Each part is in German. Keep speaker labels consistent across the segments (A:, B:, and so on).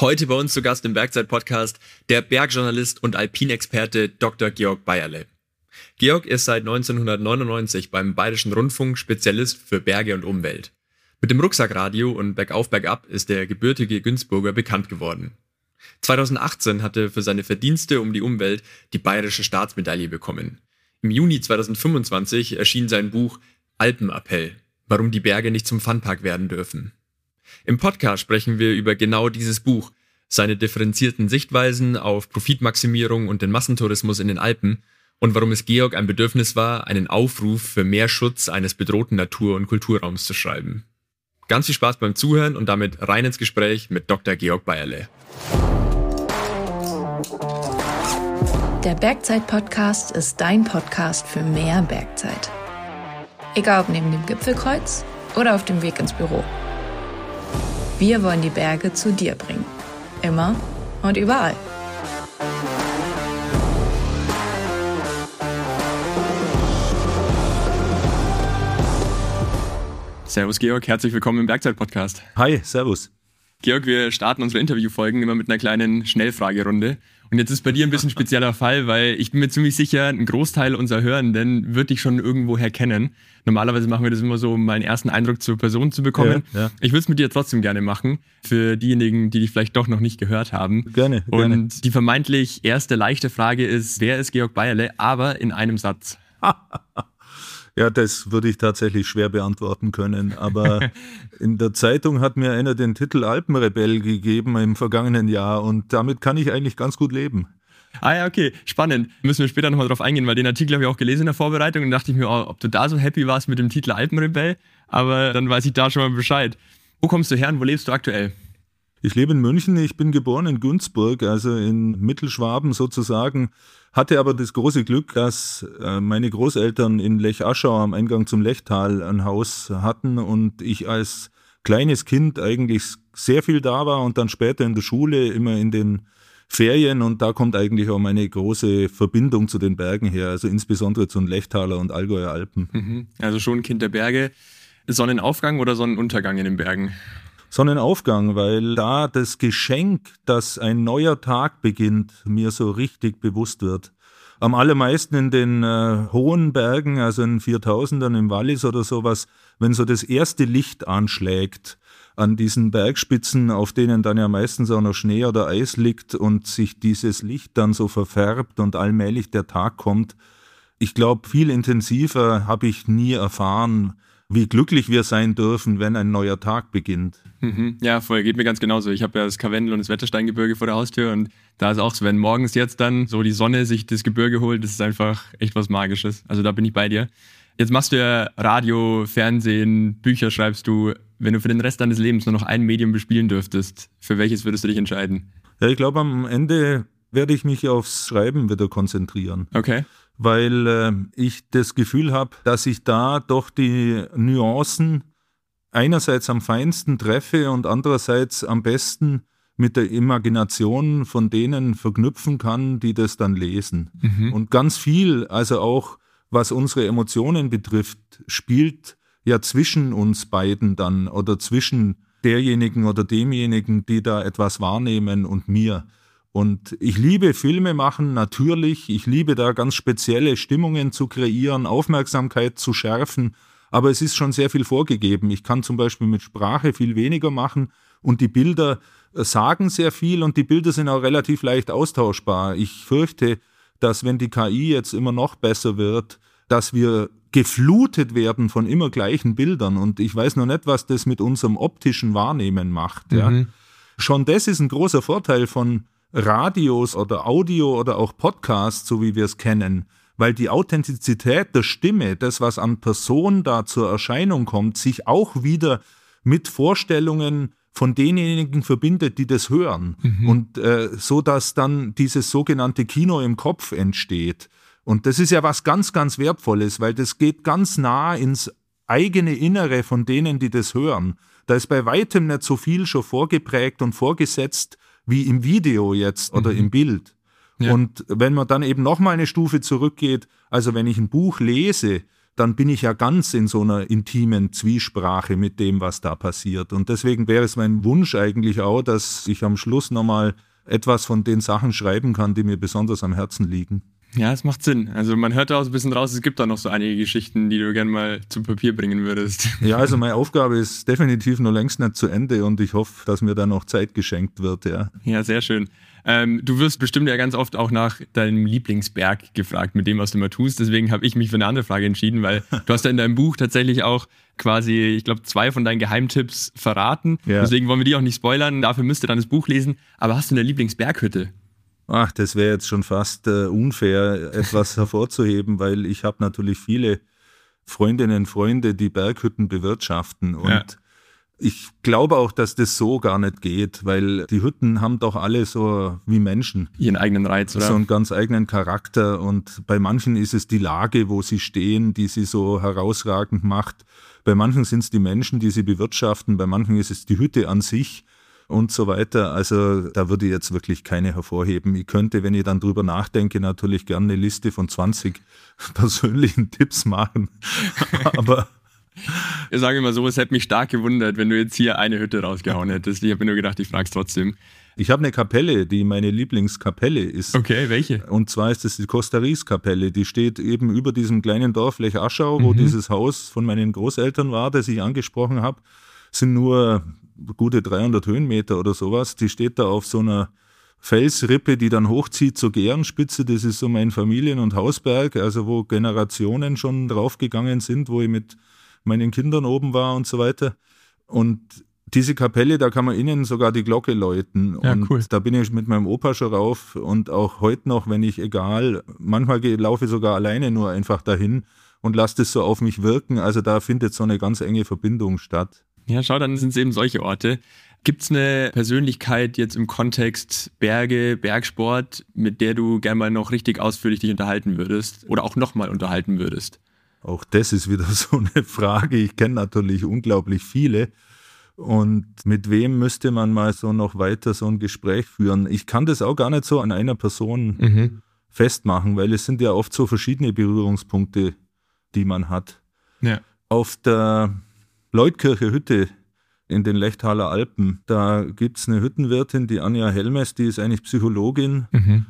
A: Heute bei uns zu Gast im Bergzeit-Podcast der Bergjournalist und Alpinexperte Dr. Georg Bayerle. Georg ist seit 1999 beim Bayerischen Rundfunk Spezialist für Berge und Umwelt. Mit dem Rucksackradio und Bergauf Bergab ist der gebürtige Günzburger bekannt geworden. 2018 hat er für seine Verdienste um die Umwelt die Bayerische Staatsmedaille bekommen. Im Juni 2025 erschien sein Buch Alpenappell, warum die Berge nicht zum Funpark werden dürfen. Im Podcast sprechen wir über genau dieses Buch, seine differenzierten Sichtweisen auf Profitmaximierung und den Massentourismus in den Alpen und warum es Georg ein Bedürfnis war, einen Aufruf für mehr Schutz eines bedrohten Natur- und Kulturraums zu schreiben. Ganz viel Spaß beim Zuhören und damit rein ins Gespräch mit Dr. Georg Bayerle.
B: Der Bergzeit-Podcast ist dein Podcast für mehr Bergzeit. Egal ob neben dem Gipfelkreuz oder auf dem Weg ins Büro. Wir wollen die Berge zu dir bringen. Immer und überall.
A: Servus Georg, herzlich willkommen im Bergzeit-Podcast.
C: Hi, servus.
A: Georg, wir starten unsere Interviewfolgen immer mit einer kleinen Schnellfragerunde. Und jetzt ist bei dir ein bisschen spezieller Fall, weil ich bin mir ziemlich sicher, ein Großteil unserer Hörenden wird dich schon irgendwoher kennen. Normalerweise machen wir das immer so, um mal einen ersten Eindruck zur Person zu bekommen. Ja. Ich würde es mit dir trotzdem gerne machen, für diejenigen, die dich vielleicht doch noch nicht gehört haben.
C: Gerne.
A: Und die vermeintlich erste leichte Frage ist, wer ist Georg Bayerle, aber in einem Satz.
C: Ja, das würde ich tatsächlich schwer beantworten können, aber in der Zeitung hat mir einer den Titel Alpenrebell gegeben im vergangenen Jahr und damit kann ich eigentlich ganz gut leben.
A: Ah ja, okay, spannend. Müssen wir später nochmal drauf eingehen, weil den Artikel habe ich auch gelesen in der Vorbereitung und dachte ich mir, ob du da so happy warst mit dem Titel Alpenrebell, aber dann weiß ich da schon mal Bescheid. Wo kommst du her und wo lebst du aktuell?
C: Ich lebe in München, ich bin geboren in Günzburg, also in Mittelschwaben sozusagen, hatte aber das große Glück, dass meine Großeltern in Lech-Aschau am Eingang zum Lechtal ein Haus hatten und ich als kleines Kind eigentlich sehr viel da war und dann später in der Schule immer in den Ferien und da kommt eigentlich auch meine große Verbindung zu den Bergen her, also insbesondere zu den Lechtaler und Allgäuer Alpen.
A: Also schon ein Kind der Berge. Sonnenaufgang oder Sonnenuntergang in den Bergen?
C: Sonnenaufgang, weil da das Geschenk, dass ein neuer Tag beginnt, mir so richtig bewusst wird. Am allermeisten in den hohen Bergen, also in 4000ern im Wallis oder sowas, wenn so das erste Licht anschlägt an diesen Bergspitzen, auf denen dann ja meistens auch noch Schnee oder Eis liegt und sich dieses Licht dann so verfärbt und allmählich der Tag kommt. Ich glaube, viel intensiver habe ich nie erfahren, wie glücklich wir sein dürfen, wenn ein neuer Tag beginnt.
A: Ja, voll, geht mir ganz genauso. Ich habe ja das Karwendel und das Wettersteingebirge vor der Haustür und da ist auch so, wenn morgens jetzt dann so die Sonne sich das Gebirge holt, das ist einfach echt was Magisches. Also da bin ich bei dir. Jetzt machst du ja Radio, Fernsehen, Bücher schreibst du. Wenn du für den Rest deines Lebens nur noch ein Medium bespielen dürftest, für welches würdest du dich entscheiden?
C: Ja, ich glaube, am Ende werde ich mich aufs Schreiben wieder konzentrieren.
A: Okay.
C: Weil ich das Gefühl habe, dass ich da doch die Nuancen einerseits am feinsten treffe und andererseits am besten mit der Imagination von denen verknüpfen kann, die das dann lesen. Und ganz viel, also auch was unsere Emotionen betrifft, spielt ja zwischen uns beiden dann oder zwischen derjenigen oder demjenigen, die da etwas wahrnehmen und mir. Und ich liebe Filme machen, natürlich. Ich liebe da ganz spezielle Stimmungen zu kreieren, Aufmerksamkeit zu schärfen. Aber es ist schon sehr viel vorgegeben. Ich kann zum Beispiel mit Sprache viel weniger machen und die Bilder sagen sehr viel und die Bilder sind auch relativ leicht austauschbar. Ich fürchte, dass wenn die KI jetzt immer noch besser wird, dass wir geflutet werden von immer gleichen Bildern. Und ich weiß noch nicht, was das mit unserem optischen Wahrnehmen macht. Ja. Schon das ist ein großer Vorteil von Radios oder Audio oder auch Podcasts, so wie wir es kennen, weil die Authentizität der Stimme, das, was an Person da zur Erscheinung kommt, sich auch wieder mit Vorstellungen von denjenigen verbindet, die das hören. Und so, dass dann dieses sogenannte Kino im Kopf entsteht. Und das ist ja was ganz, ganz Wertvolles, weil das geht ganz nah ins eigene Innere von denen, die das hören. Da ist bei weitem nicht so viel schon vorgeprägt und vorgesetzt, wie im Video jetzt oder im Bild. Ja. Und wenn man dann eben nochmal eine Stufe zurückgeht, also wenn ich ein Buch lese, dann bin ich ja ganz in so einer intimen Zwiesprache mit dem, was da passiert. Und deswegen wäre es mein Wunsch eigentlich auch, dass ich am Schluss nochmal etwas von den Sachen schreiben kann, die mir besonders am Herzen liegen.
A: Ja, es macht Sinn. Also man hört da auch so ein bisschen raus, es gibt da noch so einige Geschichten, die du gerne mal zu Papier bringen würdest.
C: Ja, also meine Aufgabe ist definitiv noch längst nicht zu Ende und ich hoffe, dass mir da noch Zeit geschenkt wird.
A: Ja, sehr schön. Du wirst bestimmt ja ganz oft auch nach deinem Lieblingsberg gefragt, mit dem, was du immer tust. Deswegen habe ich mich für eine andere Frage entschieden, weil du hast ja in deinem Buch tatsächlich auch quasi, ich glaube, 2 von deinen Geheimtipps verraten. Ja. Deswegen wollen wir die auch nicht spoilern. Dafür müsst ihr dann das Buch lesen. Aber hast du eine Lieblingsberghütte?
C: Ach, das wäre jetzt schon fast unfair, etwas hervorzuheben, weil ich habe natürlich viele Freundinnen und Freunde, die Berghütten bewirtschaften und ich glaube auch, dass das so gar nicht geht, weil die Hütten haben doch alle so wie Menschen.
A: Ihren eigenen Reiz, oder?
C: So einen ganz eigenen Charakter und bei manchen ist es die Lage, wo sie stehen, die sie so herausragend macht. Bei manchen sind es die Menschen, die sie bewirtschaften, bei manchen ist es die Hütte an sich und so weiter. Also da würde ich jetzt wirklich keine hervorheben. Ich könnte, wenn ich dann drüber nachdenke, natürlich gerne eine Liste von 20 persönlichen Tipps machen, aber...
A: Ich sage immer so, es hätte mich stark gewundert, wenn du jetzt hier eine Hütte rausgehauen hättest. Ich habe mir nur gedacht, ich frage es trotzdem.
C: Ich habe eine Kapelle, die meine Lieblingskapelle ist.
A: Okay, welche?
C: Und zwar ist es die Costa Riz-Kapelle. Die steht eben über diesem kleinen Dorf Lech Aschau, wo dieses Haus von meinen Großeltern war, das ich angesprochen habe. Sind nur gute 300 Höhenmeter oder sowas. Die steht da auf so einer Felsrippe, die dann hochzieht zur Gärenspitze. Das ist so mein Familien- und Hausberg, also wo Generationen schon draufgegangen sind, wo ich mit meinen Kindern oben war und so weiter. Und diese Kapelle, da kann man innen sogar die Glocke läuten.
A: Ja,
C: und
A: cool.
C: Da bin ich mit meinem Opa schon rauf und auch heute noch, wenn ich manchmal laufe ich sogar alleine nur einfach dahin und lasse das so auf mich wirken. Also da findet so eine ganz enge Verbindung statt.
A: Ja, schau, dann sind es eben solche Orte. Gibt es eine Persönlichkeit jetzt im Kontext Berge, Bergsport, mit der du gerne mal noch richtig ausführlich dich unterhalten würdest oder auch nochmal unterhalten würdest?
C: Auch das ist wieder so eine Frage. Ich kenne natürlich unglaublich viele. Und mit wem müsste man mal so noch weiter so ein Gespräch führen? Ich kann das auch gar nicht so an einer Person festmachen, weil es sind ja oft so verschiedene Berührungspunkte, die man hat.
A: Ja.
C: Auf der Leutkircher Hütte in den Lechtaler Alpen, da gibt es eine Hüttenwirtin, die Anja Helmes, die ist eigentlich Psychologin.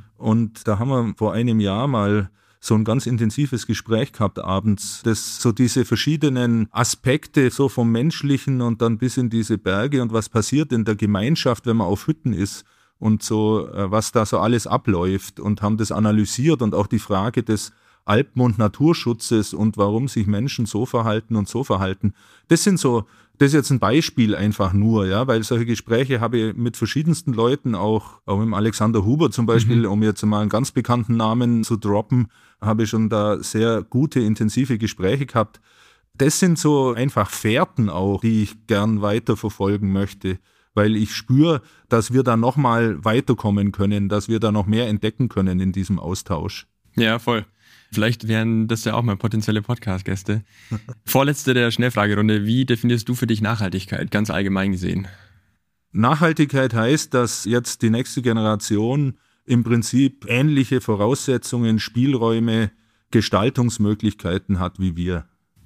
C: Und da haben wir vor einem Jahr mal so ein ganz intensives Gespräch gehabt abends, das so diese verschiedenen Aspekte so vom Menschlichen und dann bis in diese Berge und was passiert in der Gemeinschaft, wenn man auf Hütten ist und so, was da so alles abläuft und haben das analysiert und auch die Frage des Alpen- und Naturschutzes und warum sich Menschen so verhalten und so verhalten. Das ist jetzt ein Beispiel einfach nur, ja, weil solche Gespräche habe ich mit verschiedensten Leuten, auch mit dem Alexander Huber zum Beispiel, um jetzt mal einen ganz bekannten Namen zu droppen, habe ich schon da sehr gute, intensive Gespräche gehabt. Das sind so einfach Fährten auch, die ich gern weiterverfolgen möchte, weil ich spüre, dass wir da nochmal weiterkommen können, dass wir da noch mehr entdecken können in diesem Austausch.
A: Ja, voll. Vielleicht wären das ja auch mal potenzielle Podcast-Gäste. Vorletzte der Schnellfragerunde. Wie definierst du für dich Nachhaltigkeit, ganz allgemein gesehen?
C: Nachhaltigkeit heißt, dass jetzt die nächste Generation im Prinzip ähnliche Voraussetzungen, Spielräume, Gestaltungsmöglichkeiten hat wie wir.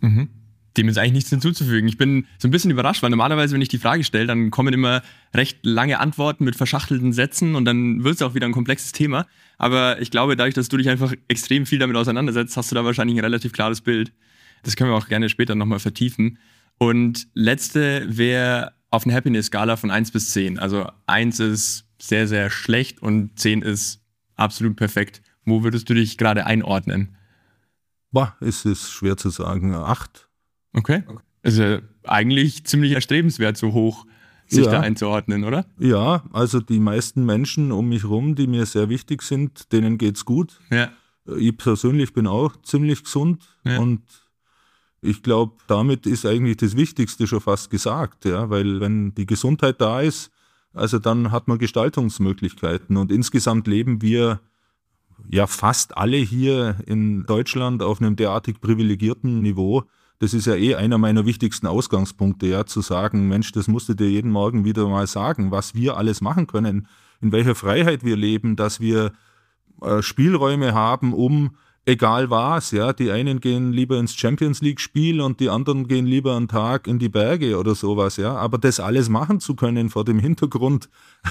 A: Dem ist eigentlich nichts hinzuzufügen. Ich bin so ein bisschen überrascht, weil normalerweise, wenn ich die Frage stelle, dann kommen immer recht lange Antworten mit verschachtelten Sätzen und dann wird es auch wieder ein komplexes Thema. Aber ich glaube, dadurch, dass du dich einfach extrem viel damit auseinandersetzt, hast du da wahrscheinlich ein relativ klares Bild. Das können wir auch gerne später nochmal vertiefen. Und letzte wäre auf einer Happiness-Skala von 1 bis 10. Also 1 ist sehr, sehr schlecht und 10 ist absolut perfekt. Wo würdest du dich gerade einordnen?
C: Es ist schwer zu sagen. 8.
A: Okay. Ist ja eigentlich ziemlich erstrebenswert, so hoch sich da einzuordnen, oder?
C: Ja, also die meisten Menschen um mich rum, die mir sehr wichtig sind, denen geht's gut.
A: Ja.
C: Ich persönlich bin auch ziemlich gesund und ich glaube, damit ist eigentlich das Wichtigste schon fast gesagt, ja, weil wenn die Gesundheit da ist, also dann hat man Gestaltungsmöglichkeiten und insgesamt leben wir ja fast alle hier in Deutschland auf einem derartig privilegierten Niveau. Das ist ja einer meiner wichtigsten Ausgangspunkte, ja, zu sagen, Mensch, das musst du dir jeden Morgen wieder mal sagen, was wir alles machen können, in welcher Freiheit wir leben, dass wir Spielräume haben, um egal was, ja. Die einen gehen lieber ins Champions-League-Spiel und die anderen gehen lieber einen Tag in die Berge oder sowas, ja. Aber das alles machen zu können vor dem Hintergrund,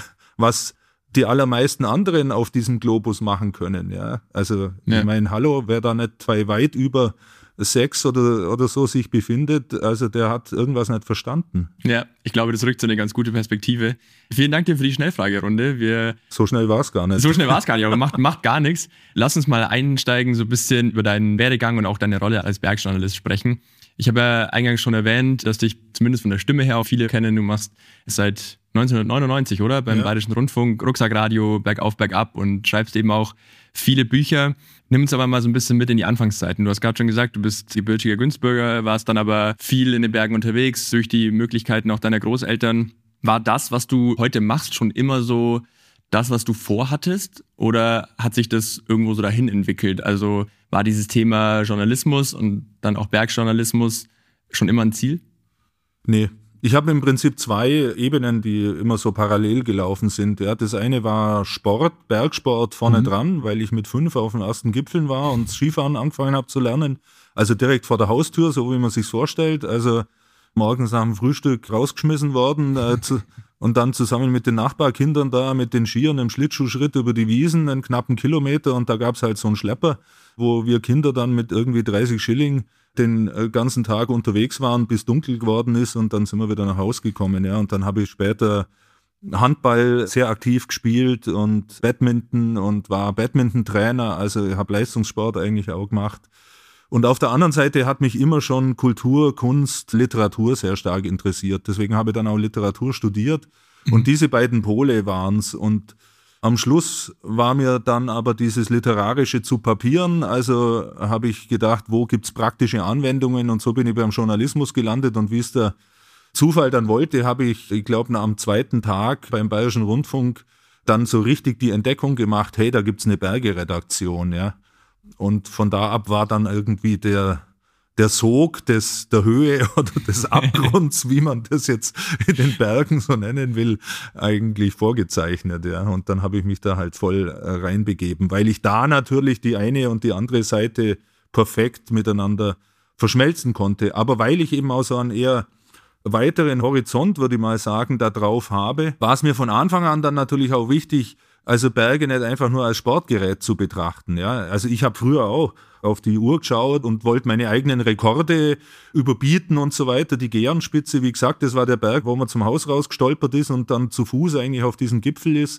C: was die allermeisten anderen auf diesem Globus machen können, ja. Also, ich meine, hallo, wer da nicht weit über 6 oder so sich befindet, also der hat irgendwas nicht verstanden.
A: Ja, ich glaube, das rückt so eine ganz gute Perspektive. Vielen Dank dir für die Schnellfragerunde.
C: So schnell war es gar nicht.
A: So schnell war es gar nicht, aber macht gar nichts. Lass uns mal einsteigen, so ein bisschen über deinen Werdegang und auch deine Rolle als Bergjournalist sprechen. Ich habe ja eingangs schon erwähnt, dass dich zumindest von der Stimme her auch viele kennen. Du machst es seit 1999, oder? Beim Bayerischen Rundfunk, Rucksackradio, Bergauf, Bergab und schreibst eben auch viele Bücher. Nimm uns aber mal so ein bisschen mit in die Anfangszeiten. Du hast gerade schon gesagt, du bist gebürtiger Günzburger, warst dann aber viel in den Bergen unterwegs durch die Möglichkeiten auch deiner Großeltern. War das, was du heute machst, schon immer so das, was du vorhattest? Oder hat sich das irgendwo so dahin entwickelt? Also war dieses Thema Journalismus und dann auch Bergjournalismus schon immer ein Ziel?
C: Nee. Ich habe im Prinzip 2 Ebenen, die immer so parallel gelaufen sind. Ja, das eine war Sport, Bergsport vorne dran, weil ich mit 5 auf den ersten Gipfeln war und Skifahren angefangen habe zu lernen. Also direkt vor der Haustür, so wie man sich's vorstellt. Also morgens nach dem Frühstück rausgeschmissen worden und dann zusammen mit den Nachbarkindern da mit den Skiern im Schlittschuhschritt über die Wiesen, einen knappen Kilometer, und da gab's halt so einen Schlepper, wo wir Kinder dann mit irgendwie 30 Schilling den ganzen Tag unterwegs waren, bis dunkel geworden ist, und dann sind wir wieder nach Hause gekommen. Ja. Und dann habe ich später Handball sehr aktiv gespielt und Badminton und war Badminton-Trainer, also ich habe Leistungssport eigentlich auch gemacht. Und auf der anderen Seite hat mich immer schon Kultur, Kunst, Literatur sehr stark interessiert. Deswegen habe ich dann auch Literatur studiert. Und diese beiden Pole waren's. Und am Schluss war mir dann aber dieses Literarische zu papieren. Also habe ich gedacht, wo gibt's praktische Anwendungen? Und so bin ich beim Journalismus gelandet. Und wie es der Zufall dann wollte, habe ich glaube, am 2. Tag beim Bayerischen Rundfunk dann so richtig die Entdeckung gemacht, hey, da gibt's eine Bergeredaktion, ja. Und von da ab war dann irgendwie der Sog der Höhe oder des Abgrunds, wie man das jetzt in den Bergen so nennen will, eigentlich vorgezeichnet. Ja. Und dann habe ich mich da halt voll reinbegeben, weil ich da natürlich die eine und die andere Seite perfekt miteinander verschmelzen konnte. Aber weil ich eben auch so einen eher weiteren Horizont, würde ich mal sagen, da drauf habe, war es mir von Anfang an dann natürlich auch wichtig, also Berge nicht einfach nur als Sportgerät zu betrachten. Ja. Also ich habe früher auch auf die Uhr geschaut und wollte meine eigenen Rekorde überbieten und so weiter. Die Gärenspitze, wie gesagt, das war der Berg, wo man zum Haus rausgestolpert ist und dann zu Fuß eigentlich auf diesem Gipfel ist.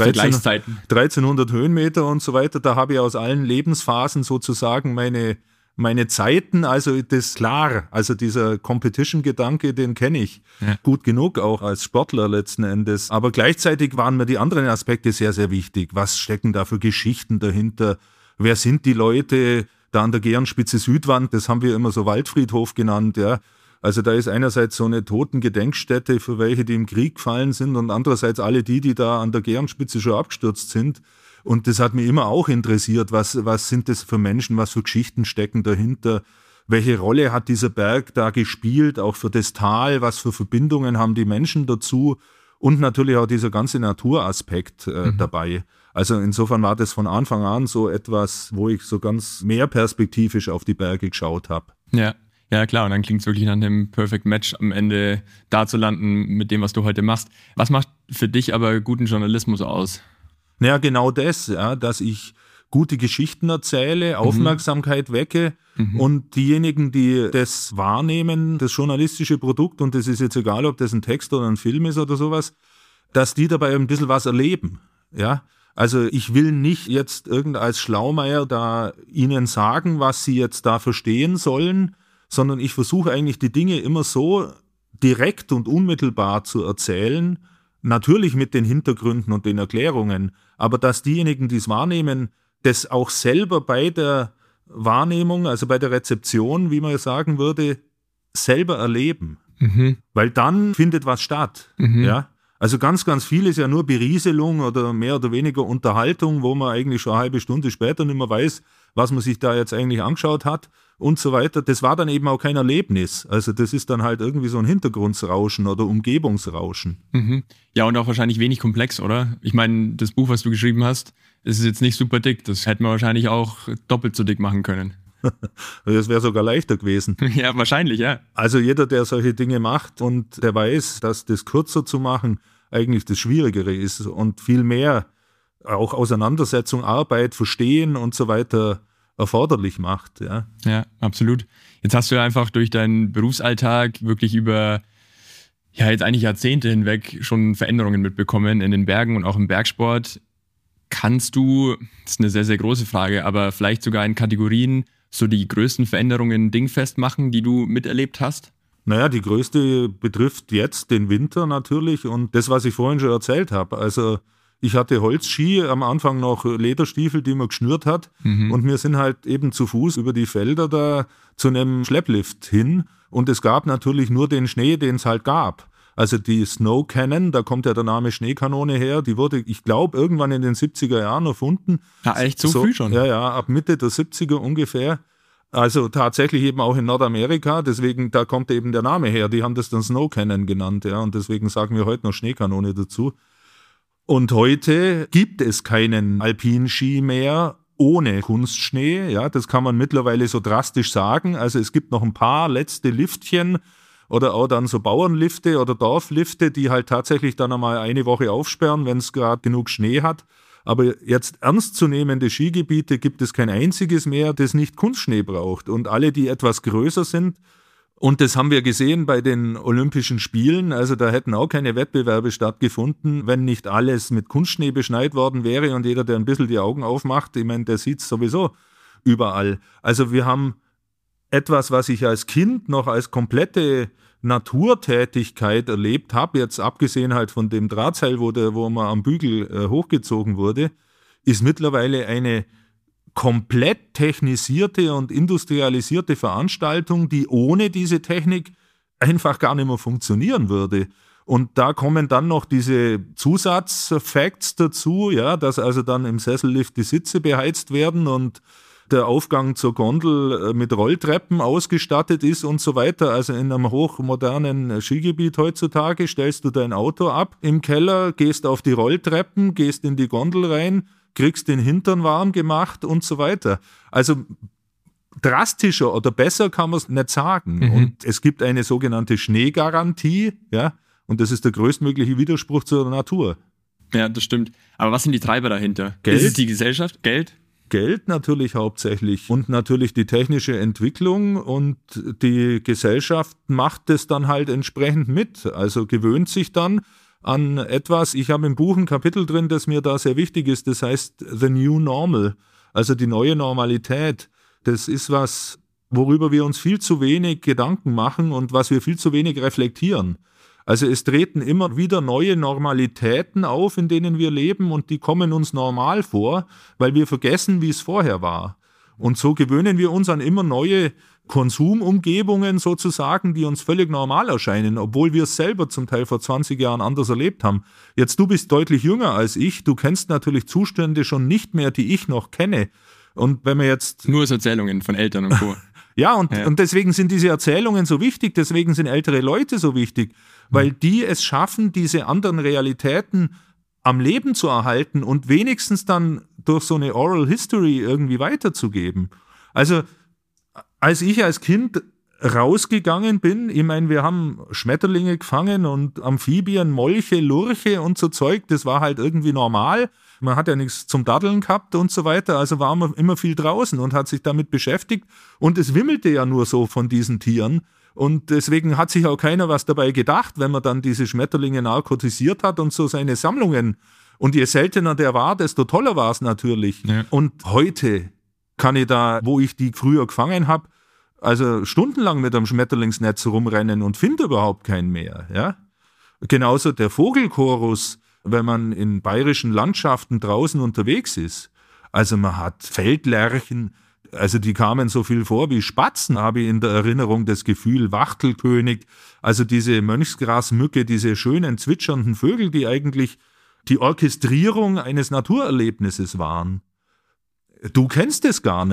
C: 1300 Höhenmeter und so weiter. Da habe ich aus allen Lebensphasen sozusagen meine Zeiten, also das klar, also dieser Competition-Gedanke, den kenne ich gut genug, auch als Sportler letzten Endes. Aber gleichzeitig waren mir die anderen Aspekte sehr, sehr wichtig. Was stecken da für Geschichten dahinter? Wer sind die Leute da an der Gärenspitze Südwand? Das haben wir immer so Waldfriedhof genannt, ja. Also da ist einerseits so eine Totengedenkstätte für welche, die im Krieg gefallen sind, und andererseits alle die da an der Gärenspitze schon abgestürzt sind. Und das hat mich immer auch interessiert, was sind das für Menschen, was für Geschichten stecken dahinter, welche Rolle hat dieser Berg da gespielt, auch für das Tal, was für Verbindungen haben die Menschen dazu, und natürlich auch dieser ganze Naturaspekt dabei. Also insofern war das von Anfang an so etwas, wo ich so ganz mehr perspektivisch auf die Berge geschaut habe.
A: Ja, klar, und dann klingt es wirklich nach einem Perfect Match, am Ende da zu landen mit dem, was du heute machst. Was macht für dich aber guten Journalismus aus?
C: Naja, genau das, ja, dass ich gute Geschichten erzähle, Aufmerksamkeit wecke, und diejenigen, die das wahrnehmen, das journalistische Produkt, und das ist jetzt egal, ob das ein Text oder ein Film ist oder sowas, dass die dabei ein bisschen was erleben, ja. Also ich will nicht jetzt als Schlaumeier da ihnen sagen, was sie jetzt da verstehen sollen, sondern ich versuche eigentlich die Dinge immer so direkt und unmittelbar zu erzählen, natürlich mit den Hintergründen und den Erklärungen, aber dass diejenigen, die es wahrnehmen, das auch selber bei der Wahrnehmung, also bei der Rezeption, wie man sagen würde, selber erleben. Weil dann findet was statt. Ja? Also ganz, ganz viel ist ja nur Berieselung oder mehr oder weniger Unterhaltung, wo man eigentlich schon eine halbe Stunde später nicht mehr weiß, was man sich da jetzt eigentlich angeschaut hat. und so weiter. Das war dann eben auch kein Erlebnis. Also das ist dann halt irgendwie so ein Hintergrundsrauschen oder Umgebungsrauschen.
A: Mhm. Ja, und auch wahrscheinlich wenig komplex, oder? Ich meine, das Buch, was du geschrieben hast, ist jetzt nicht super dick. Das hätte man wahrscheinlich auch doppelt so dick machen können.
C: Das wäre sogar leichter gewesen.
A: Ja, wahrscheinlich, ja.
C: Also jeder, der solche Dinge macht und der weiß, dass das kürzer zu machen eigentlich das Schwierigere ist und viel mehr auch Auseinandersetzung, Arbeit, Verstehen und so weiter erforderlich macht. Ja,
A: ja, absolut. Jetzt hast du ja einfach durch deinen Berufsalltag wirklich über jetzt eigentlich Jahrzehnte hinweg schon Veränderungen mitbekommen in den Bergen und auch im Bergsport. Kannst du, das ist eine sehr, sehr große Frage, aber vielleicht sogar in Kategorien so die größten Veränderungen dingfest machen, die du miterlebt hast?
C: Naja, die größte betrifft jetzt den Winter natürlich und das, was ich vorhin schon erzählt habe. Also ich hatte Holzski, am Anfang noch Lederstiefel, die man geschnürt hat und wir sind halt eben zu Fuß über die Felder da zu einem Schlepplift hin und es gab natürlich nur den Schnee, den es halt gab. Also die Snow Cannon, da kommt ja der Name Schneekanone her, die wurde, ich glaube, irgendwann in den 70er Jahren erfunden.
A: Ja, echt so früh schon?
C: Ja, ab Mitte der 70er ungefähr. Also tatsächlich eben auch in Nordamerika, deswegen, da kommt eben der Name her. Die haben das dann Snow Cannon genannt, ja, und deswegen sagen wir heute noch Schneekanone dazu. Und heute gibt es keinen Alpinski mehr ohne Kunstschnee, ja, das kann man mittlerweile so drastisch sagen. Also es gibt noch ein paar letzte Liftchen oder auch dann so Bauernlifte oder Dorflifte, die halt tatsächlich dann einmal eine Woche aufsperren, wenn es gerade genug Schnee hat. Aber jetzt ernstzunehmende Skigebiete gibt es kein einziges mehr, das nicht Kunstschnee braucht. Und alle, die etwas größer sind, und das haben wir gesehen bei den Olympischen Spielen, also da hätten auch keine Wettbewerbe stattgefunden, wenn nicht alles mit Kunstschnee beschneit worden wäre und jeder, der ein bisschen die Augen aufmacht, ich meine, der sieht es sowieso überall. Also wir haben etwas, was ich als Kind noch als komplette Naturtätigkeit erlebt habe, jetzt abgesehen halt von dem Drahtseil, wo man am Bügel hochgezogen wurde, ist mittlerweile eine komplett technisierte und industrialisierte Veranstaltung, die ohne diese Technik einfach gar nicht mehr funktionieren würde. Und da kommen dann noch diese Zusatzfacts dazu, ja, dass also dann im Sessellift die Sitze beheizt werden und der Aufgang zur Gondel mit Rolltreppen ausgestattet ist und so weiter. Also in einem hochmodernen Skigebiet heutzutage stellst du dein Auto ab im Keller, gehst auf die Rolltreppen, gehst in die Gondel rein, kriegst den Hintern warm gemacht und so weiter. Also drastischer oder besser kann man es nicht sagen. Und es gibt eine sogenannte Schneegarantie, ja, und das ist der größtmögliche Widerspruch zur Natur.
A: Ja, das stimmt. Aber was sind die Treiber dahinter?
C: Geld?
A: Ist es die Gesellschaft? Geld?
C: Geld natürlich hauptsächlich und natürlich die technische Entwicklung und die Gesellschaft macht es dann halt entsprechend mit, also gewöhnt sich dann an etwas. Ich habe im Buch ein Kapitel drin, das mir da sehr wichtig ist, das heißt The New Normal, also die neue Normalität. Das ist was, worüber wir uns viel zu wenig Gedanken machen und was wir viel zu wenig reflektieren. Also es treten immer wieder neue Normalitäten auf, in denen wir leben und die kommen uns normal vor, weil wir vergessen, wie es vorher war. Und so gewöhnen wir uns an immer neue Konsumumgebungen sozusagen, die uns völlig normal erscheinen, obwohl wir es selber zum Teil vor 20 Jahren anders erlebt haben. Jetzt, du bist deutlich jünger als ich, du kennst natürlich Zustände schon nicht mehr, die ich noch kenne. Und wenn wir jetzt...
A: Nur aus Erzählungen von Eltern und Co.
C: Ja, und deswegen sind diese Erzählungen so wichtig, deswegen sind ältere Leute so wichtig, weil die es schaffen, diese anderen Realitäten am Leben zu erhalten und wenigstens dann durch so eine Oral History irgendwie weiterzugeben. Also, als ich als Kind rausgegangen bin, ich meine, wir haben Schmetterlinge gefangen und Amphibien, Molche, Lurche und so Zeug, das war halt irgendwie normal. Man hat ja nichts zum Daddeln gehabt und so weiter, also war man immer viel draußen und hat sich damit beschäftigt und es wimmelte ja nur so von diesen Tieren und deswegen hat sich auch keiner was dabei gedacht, wenn man dann diese Schmetterlinge narkotisiert hat und so seine Sammlungen, und je seltener der war, desto toller war es natürlich. Ja. Und heute kann ich da, wo ich die früher gefangen habe, also stundenlang mit einem Schmetterlingsnetz rumrennen und finde überhaupt keinen mehr. Ja? Genauso der Vogelchorus, wenn man in bayerischen Landschaften draußen unterwegs ist. Also man hat Feldlerchen, also die kamen so viel vor wie Spatzen, habe ich in der Erinnerung das Gefühl, Wachtelkönig, also diese Mönchsgrasmücke, diese schönen zwitschernden Vögel, die eigentlich die Orchestrierung eines Naturerlebnisses waren. Du kennst es gar nicht.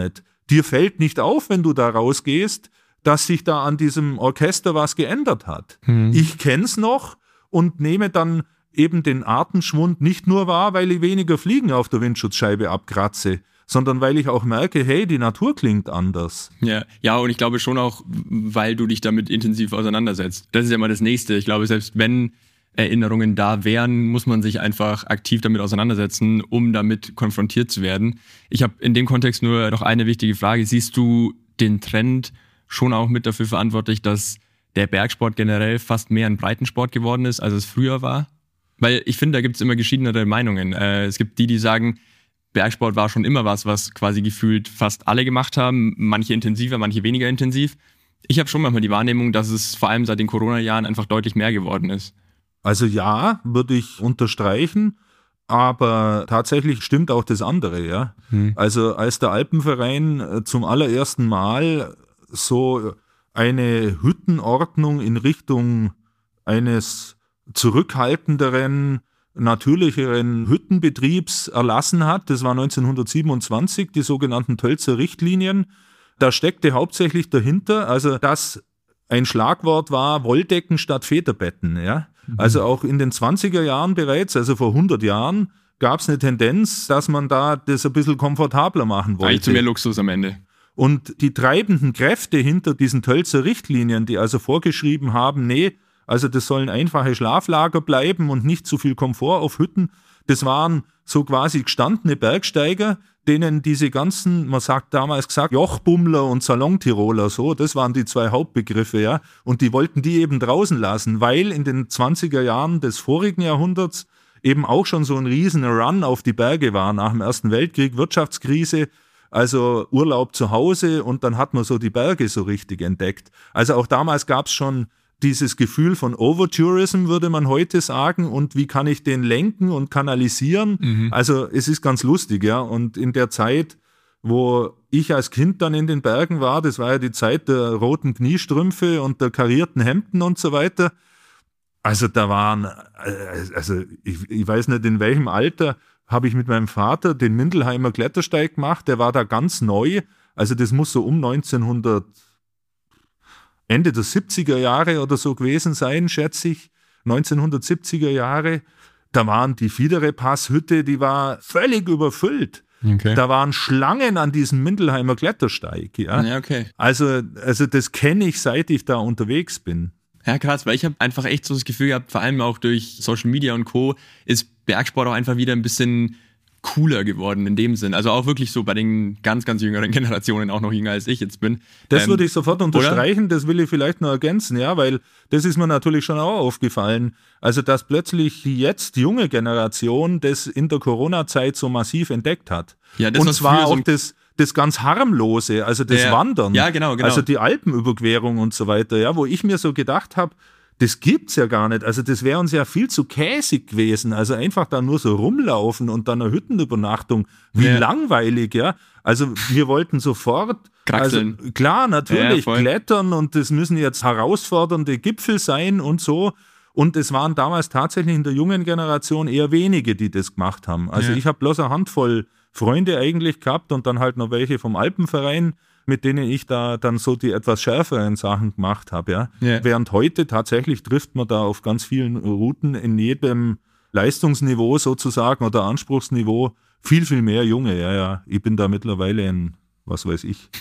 C: dir fällt nicht auf, wenn du da rausgehst, dass sich da an diesem Orchester was geändert hat. Ich kenn's noch und nehme dann eben den Artenschwund nicht nur wahr, weil ich weniger Fliegen auf der Windschutzscheibe abkratze, sondern weil ich auch merke, hey, die Natur klingt anders.
A: Ja, und ich glaube schon auch, weil du dich damit intensiv auseinandersetzt. Das ist ja mal das Nächste. Ich glaube, selbst wenn Erinnerungen da wären, muss man sich einfach aktiv damit auseinandersetzen, um damit konfrontiert zu werden. Ich habe in dem Kontext nur noch eine wichtige Frage. Siehst du den Trend schon auch mit dafür verantwortlich, dass der Bergsport generell fast mehr ein Breitensport geworden ist, als es früher war? Weil ich finde, da gibt es immer geschiedenere Meinungen. Es gibt die sagen, Bergsport war schon immer was quasi gefühlt fast alle gemacht haben, manche intensiver, manche weniger intensiv. Ich habe schon manchmal die Wahrnehmung, dass es vor allem seit den Corona-Jahren einfach deutlich mehr geworden ist.
C: Also ja, würde ich unterstreichen, aber tatsächlich stimmt auch das andere, ja. Also als der Alpenverein zum allerersten Mal so eine Hüttenordnung in Richtung eines zurückhaltenderen, natürlicheren Hüttenbetriebs erlassen hat, das war 1927, die sogenannten Tölzer Richtlinien. Da steckte hauptsächlich dahinter, also dass ein Schlagwort war Wolldecken statt Federbetten, ja. Also auch in den 20er Jahren bereits, also vor 100 Jahren, gab es eine Tendenz, dass man da das ein bisschen komfortabler machen wollte.
A: Eigentlich zu mehr Luxus am Ende.
C: Und die treibenden Kräfte hinter diesen Tölzer Richtlinien, die also vorgeschrieben haben, nee, also das sollen einfache Schlaflager bleiben und nicht zu viel Komfort auf Hütten, das waren so quasi gestandene Bergsteiger, denen diese ganzen, man sagt damals gesagt, Jochbummler und Salontiroler, so, das waren die zwei Hauptbegriffe, ja. Und die wollten die eben draußen lassen, weil in den 20er Jahren des vorigen Jahrhunderts eben auch schon so ein riesen Run auf die Berge war, nach dem Ersten Weltkrieg, Wirtschaftskrise, also Urlaub zu Hause und dann hat man so die Berge so richtig entdeckt. Also auch damals gab es schon dieses Gefühl von Overtourism, würde man heute sagen, und wie kann ich den lenken und kanalisieren? Also es ist ganz lustig, ja, und in der Zeit, wo ich als Kind dann in den Bergen war, das war ja die Zeit der roten Kniestrümpfe und der karierten Hemden und so weiter, also da waren, also ich weiß nicht in welchem Alter, habe ich mit meinem Vater den Mindelheimer Klettersteig gemacht, der war da ganz neu, also das muss so um Ende der 70er Jahre oder so gewesen sein, schätze ich, 1970er Jahre. Da waren die Fiedere-Pass-Hütte, die war völlig überfüllt. Okay. Da waren Schlangen an diesem Mindelheimer Klettersteig. Ja, okay. Also das kenne ich, seit ich da unterwegs bin.
A: Ja, krass, weil ich habe einfach echt so das Gefühl gehabt, vor allem auch durch Social Media und Co., ist Bergsport auch einfach wieder ein bisschen cooler geworden in dem Sinn. Also auch wirklich so bei den ganz, ganz jüngeren Generationen, auch noch jünger als ich jetzt bin.
C: Das würde ich sofort unterstreichen, oder? Das will ich vielleicht noch ergänzen, ja, weil das ist mir natürlich schon auch aufgefallen. Also dass plötzlich die jetzt junge Generation das in der Corona-Zeit so massiv entdeckt hat. Ja, das und zwar auch das ganz harmlose, also das Wandern.
A: Ja, genau.
C: Also die Alpenüberquerung und so weiter, ja, wo ich mir so gedacht habe, das gibt's ja gar nicht. Also das wäre uns ja viel zu käsig gewesen. Also einfach da nur so rumlaufen und dann eine Hüttenübernachtung. Wie langweilig, ja. Also wir wollten sofort,
A: Kraxeln.
C: Also klar, natürlich, klettern und das müssen jetzt herausfordernde Gipfel sein und so. Und es waren damals tatsächlich in der jungen Generation eher wenige, die das gemacht haben. Also ich habe bloß eine Handvoll Freunde eigentlich gehabt und dann halt noch welche vom Alpenverein, mit denen ich da dann so die etwas schärferen Sachen gemacht habe. Ja. Während heute tatsächlich trifft man da auf ganz vielen Routen in jedem Leistungsniveau sozusagen oder Anspruchsniveau viel, viel mehr Junge. Ja. Ich bin da mittlerweile ein, was weiß ich.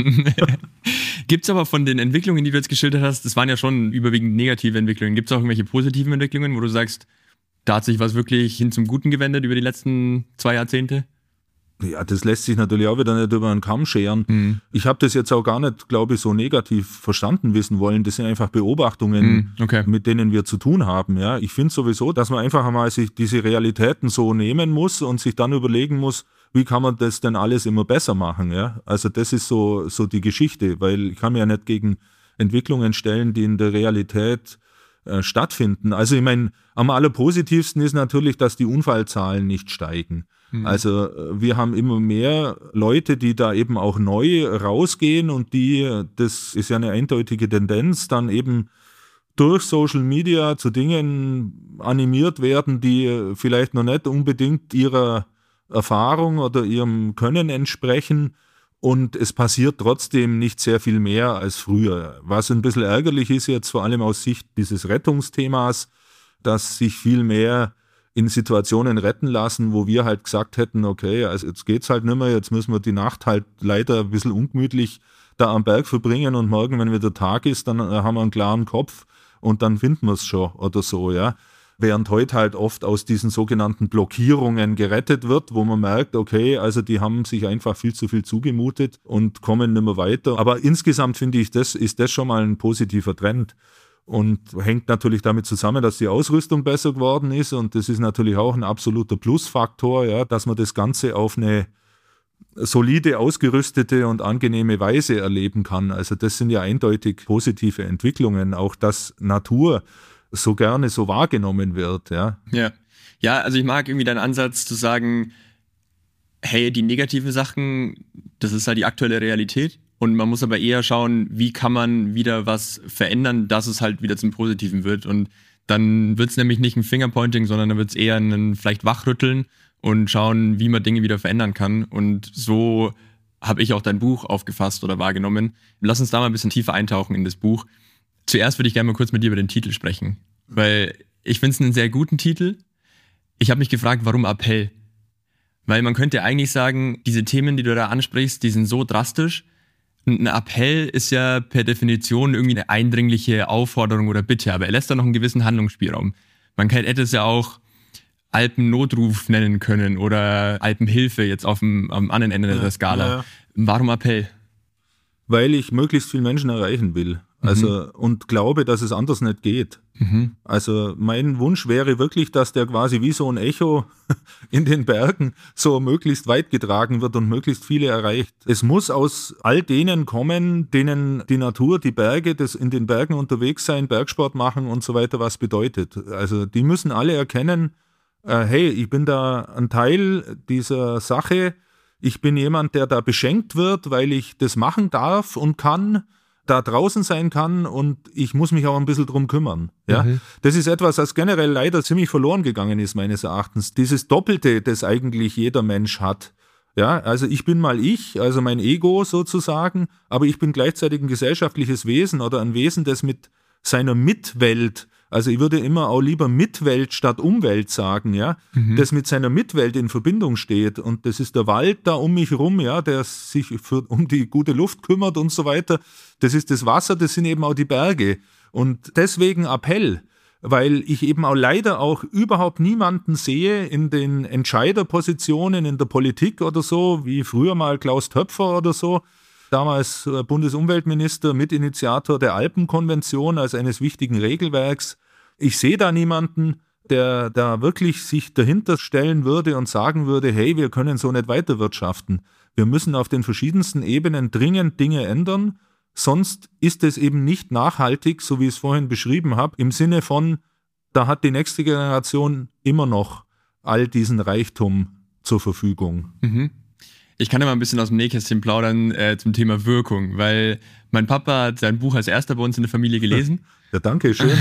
A: Gibt es aber von den Entwicklungen, die du jetzt geschildert hast, das waren ja schon überwiegend negative Entwicklungen. Gibt es auch irgendwelche positiven Entwicklungen, wo du sagst, da hat sich was wirklich hin zum Guten gewendet über die letzten 2 Jahrzehnte?
C: Ja, das lässt sich natürlich auch wieder nicht über einen Kamm scheren. Ich habe das jetzt auch gar nicht, glaube ich, so negativ verstanden wissen wollen. Das sind einfach Beobachtungen, mit denen wir zu tun haben. Ja, ich finde sowieso, dass man einfach einmal sich diese Realitäten so nehmen muss und sich dann überlegen muss, wie kann man das denn alles immer besser machen. Ja, also das ist so die Geschichte, weil ich kann mir ja nicht gegen Entwicklungen stellen, die in der Realität stattfinden. Also ich meine, am allerpositivsten ist natürlich, dass die Unfallzahlen nicht steigen. Also wir haben immer mehr Leute, die da eben auch neu rausgehen und das ist ja eine eindeutige Tendenz, dann eben durch Social Media zu Dingen animiert werden, die vielleicht noch nicht unbedingt ihrer Erfahrung oder ihrem Können entsprechen. und es passiert trotzdem nicht sehr viel mehr als früher. Was ein bisschen ärgerlich ist jetzt vor allem aus Sicht dieses Rettungsthemas, dass sich viel mehr in Situationen retten lassen, wo wir halt gesagt hätten, okay, also jetzt geht's halt nicht mehr, jetzt müssen wir die Nacht halt leider ein bisschen ungemütlich da am Berg verbringen und morgen, wenn wieder Tag ist, dann haben wir einen klaren Kopf und dann finden wir es schon oder so, ja. Während heute halt oft aus diesen sogenannten Blockierungen gerettet wird, wo man merkt, okay, also die haben sich einfach viel zu viel zugemutet und kommen nicht mehr weiter. Aber insgesamt finde ich, ist das schon mal ein positiver Trend. Und hängt natürlich damit zusammen, dass die Ausrüstung besser geworden ist und das ist natürlich auch ein absoluter Plusfaktor, ja, dass man das Ganze auf eine solide, ausgerüstete und angenehme Weise erleben kann. Also das sind ja eindeutig positive Entwicklungen, auch dass Natur so gerne so wahrgenommen wird.
A: Ja, also ich mag irgendwie deinen Ansatz zu sagen, hey, die negativen Sachen, das ist halt die aktuelle Realität. Und man muss aber eher schauen, wie kann man wieder was verändern, dass es halt wieder zum Positiven wird. Und dann wird es nämlich nicht ein Fingerpointing, sondern dann wird es eher ein vielleicht Wachrütteln und schauen, wie man Dinge wieder verändern kann. Und so habe ich auch dein Buch aufgefasst oder wahrgenommen. Lass uns da mal ein bisschen tiefer eintauchen in das Buch. Zuerst würde ich gerne mal kurz mit dir über den Titel sprechen, weil ich finde es einen sehr guten Titel. Ich habe mich gefragt, warum Appell? Weil man könnte eigentlich sagen, diese Themen, die du da ansprichst, die sind so drastisch. Ein Appell ist ja per Definition irgendwie eine eindringliche Aufforderung oder Bitte, aber er lässt da noch einen gewissen Handlungsspielraum. Man hätte es ja auch Alpennotruf nennen können oder Alpenhilfe jetzt am anderen Ende der Skala. Ja. Warum Appell?
C: Weil ich möglichst viele Menschen erreichen will. Also und glaube, dass es anders nicht geht. Also mein Wunsch wäre wirklich, dass der quasi wie so ein Echo in den Bergen so möglichst weit getragen wird und möglichst viele erreicht. Es muss aus all denen kommen, denen die Natur, die Berge, das in den Bergen unterwegs sein, Bergsport machen und so weiter was bedeutet. Also die müssen alle erkennen, hey, ich bin da ein Teil dieser Sache, ich bin jemand, der da beschenkt wird, weil ich das machen darf und kann, da draußen sein kann und ich muss mich auch ein bisschen drum kümmern. Ja? Das ist etwas, das generell leider ziemlich verloren gegangen ist, meines Erachtens. Dieses Doppelte, das eigentlich jeder Mensch hat. Ja, also ich bin mal ich, also mein Ego sozusagen, aber ich bin gleichzeitig ein gesellschaftliches Wesen oder ein Wesen, das mit seiner Mitwelt, also ich würde immer auch lieber Mitwelt statt Umwelt sagen, ja, das mit seiner Mitwelt in Verbindung steht und das ist der Wald da um mich rum, ja, der sich um die gute Luft kümmert und so weiter. Das ist das Wasser, das sind eben auch die Berge und deswegen Appell, weil ich eben auch leider auch überhaupt niemanden sehe in den Entscheiderpositionen in der Politik oder so, wie früher mal Klaus Töpfer oder so, damals Bundesumweltminister, Mitinitiator der Alpenkonvention als eines wichtigen Regelwerks. Ich sehe da niemanden, der da wirklich sich dahinter stellen würde und sagen würde, hey, wir können so nicht weiterwirtschaften. Wir müssen auf den verschiedensten Ebenen dringend Dinge ändern, sonst ist es eben nicht nachhaltig, so wie ich es vorhin beschrieben habe, im Sinne von, da hat die nächste Generation immer noch all diesen Reichtum zur Verfügung.
A: Ich kann ja mal ein bisschen aus dem Nähkästchen plaudern zum Thema Wirkung, weil mein Papa hat sein Buch als erster bei uns in der Familie gelesen.
C: Ja, danke, schön.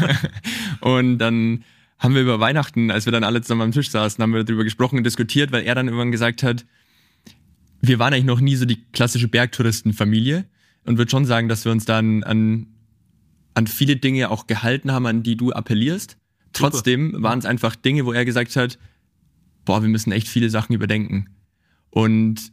A: Und dann haben wir über Weihnachten, als wir dann alle zusammen am Tisch saßen, haben wir darüber gesprochen und diskutiert, weil er dann irgendwann gesagt hat, wir waren eigentlich noch nie so die klassische Bergtouristenfamilie und würde schon sagen, dass wir uns dann an viele Dinge auch gehalten haben, an die du appellierst. Trotzdem waren es einfach Dinge, wo er gesagt hat, wir müssen echt viele Sachen überdenken. Und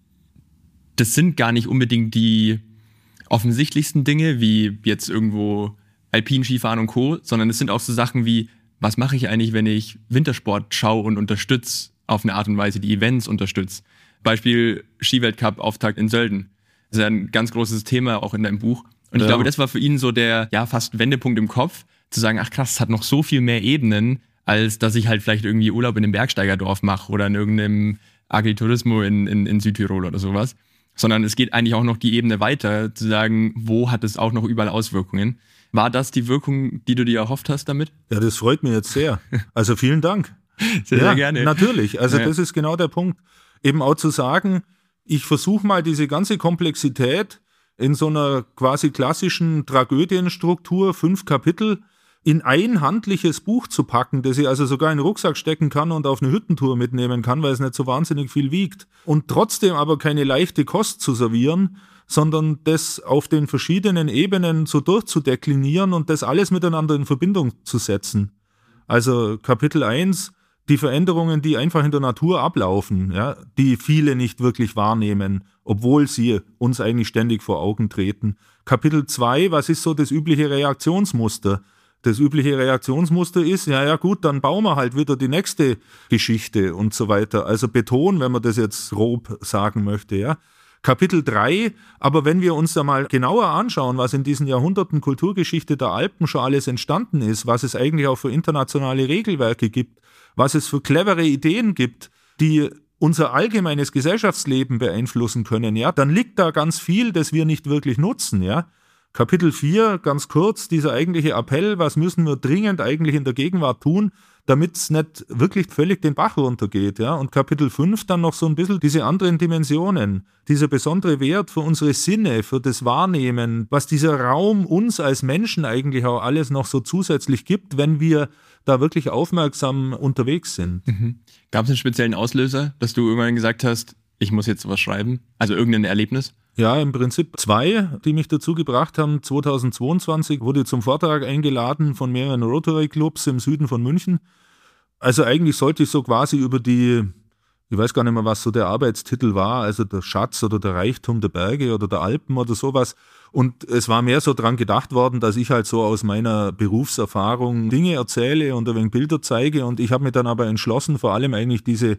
A: das sind gar nicht unbedingt die offensichtlichsten Dinge, wie jetzt irgendwo Alpinskifahren und Co., sondern es sind auch so Sachen wie, was mache ich eigentlich, wenn ich Wintersport schaue und unterstütze auf eine Art und Weise, die Events unterstütze. Beispiel Skiweltcup-Auftakt in Sölden. Das ist ja ein ganz großes Thema auch in deinem Buch. Und ich glaube, das war für ihn so der fast Wendepunkt im Kopf, zu sagen, ach krass, es hat noch so viel mehr Ebenen, als dass ich halt vielleicht irgendwie Urlaub in einem Bergsteigerdorf mache oder in irgendeinem Agriturismo in Südtirol oder sowas. Sondern es geht eigentlich auch noch die Ebene weiter, zu sagen, wo hat es auch noch überall Auswirkungen. War das die Wirkung, die du dir erhofft hast damit?
C: Ja, das freut mich jetzt sehr. Also vielen Dank.
A: Sehr gerne.
C: Natürlich. Also das ist genau der Punkt. Eben auch zu sagen, ich versuche mal diese ganze Komplexität in so einer quasi klassischen Tragödienstruktur, 5 Kapitel, in ein handliches Buch zu packen, das ich also sogar in den Rucksack stecken kann und auf eine Hüttentour mitnehmen kann, weil es nicht so wahnsinnig viel wiegt. Und trotzdem aber keine leichte Kost zu servieren, sondern das auf den verschiedenen Ebenen so durchzudeklinieren und das alles miteinander in Verbindung zu setzen. Also Kapitel 1, die Veränderungen, die einfach in der Natur ablaufen, ja, die viele nicht wirklich wahrnehmen, obwohl sie uns eigentlich ständig vor Augen treten. Kapitel 2, was ist so das übliche Reaktionsmuster? Das übliche Reaktionsmuster ist, ja gut, dann bauen wir halt wieder die nächste Geschichte und so weiter. Also Beton, wenn man das jetzt grob sagen möchte, ja. Kapitel 3, aber wenn wir uns da mal genauer anschauen, was in diesen Jahrhunderten Kulturgeschichte der Alpen schon alles entstanden ist, was es eigentlich auch für internationale Regelwerke gibt, was es für clevere Ideen gibt, die unser allgemeines Gesellschaftsleben beeinflussen können, ja, dann liegt da ganz viel, das wir nicht wirklich nutzen, ja. Kapitel 4, ganz kurz, dieser eigentliche Appell, was müssen wir dringend eigentlich in der Gegenwart tun, damit es nicht wirklich völlig den Bach runtergeht. Ja? Und Kapitel 5 dann noch so ein bisschen diese anderen Dimensionen, dieser besondere Wert für unsere Sinne, für das Wahrnehmen, was dieser Raum uns als Menschen eigentlich auch alles noch so zusätzlich gibt, wenn wir da wirklich aufmerksam unterwegs sind.
A: Gab es einen speziellen Auslöser, dass du irgendwann gesagt hast, ich muss jetzt was schreiben? Also irgendein Erlebnis?
C: Ja, im Prinzip 2, die mich dazu gebracht haben. 2022 wurde ich zum Vortrag eingeladen von mehreren Rotary-Clubs im Süden von München. Also eigentlich sollte ich so quasi über die, ich weiß gar nicht mehr, was so der Arbeitstitel war, also der Schatz oder der Reichtum der Berge oder der Alpen oder sowas. Und es war mehr so dran gedacht worden, dass ich halt so aus meiner Berufserfahrung Dinge erzähle und ein wenig Bilder zeige. Und ich habe mich dann aber entschlossen, vor allem eigentlich diese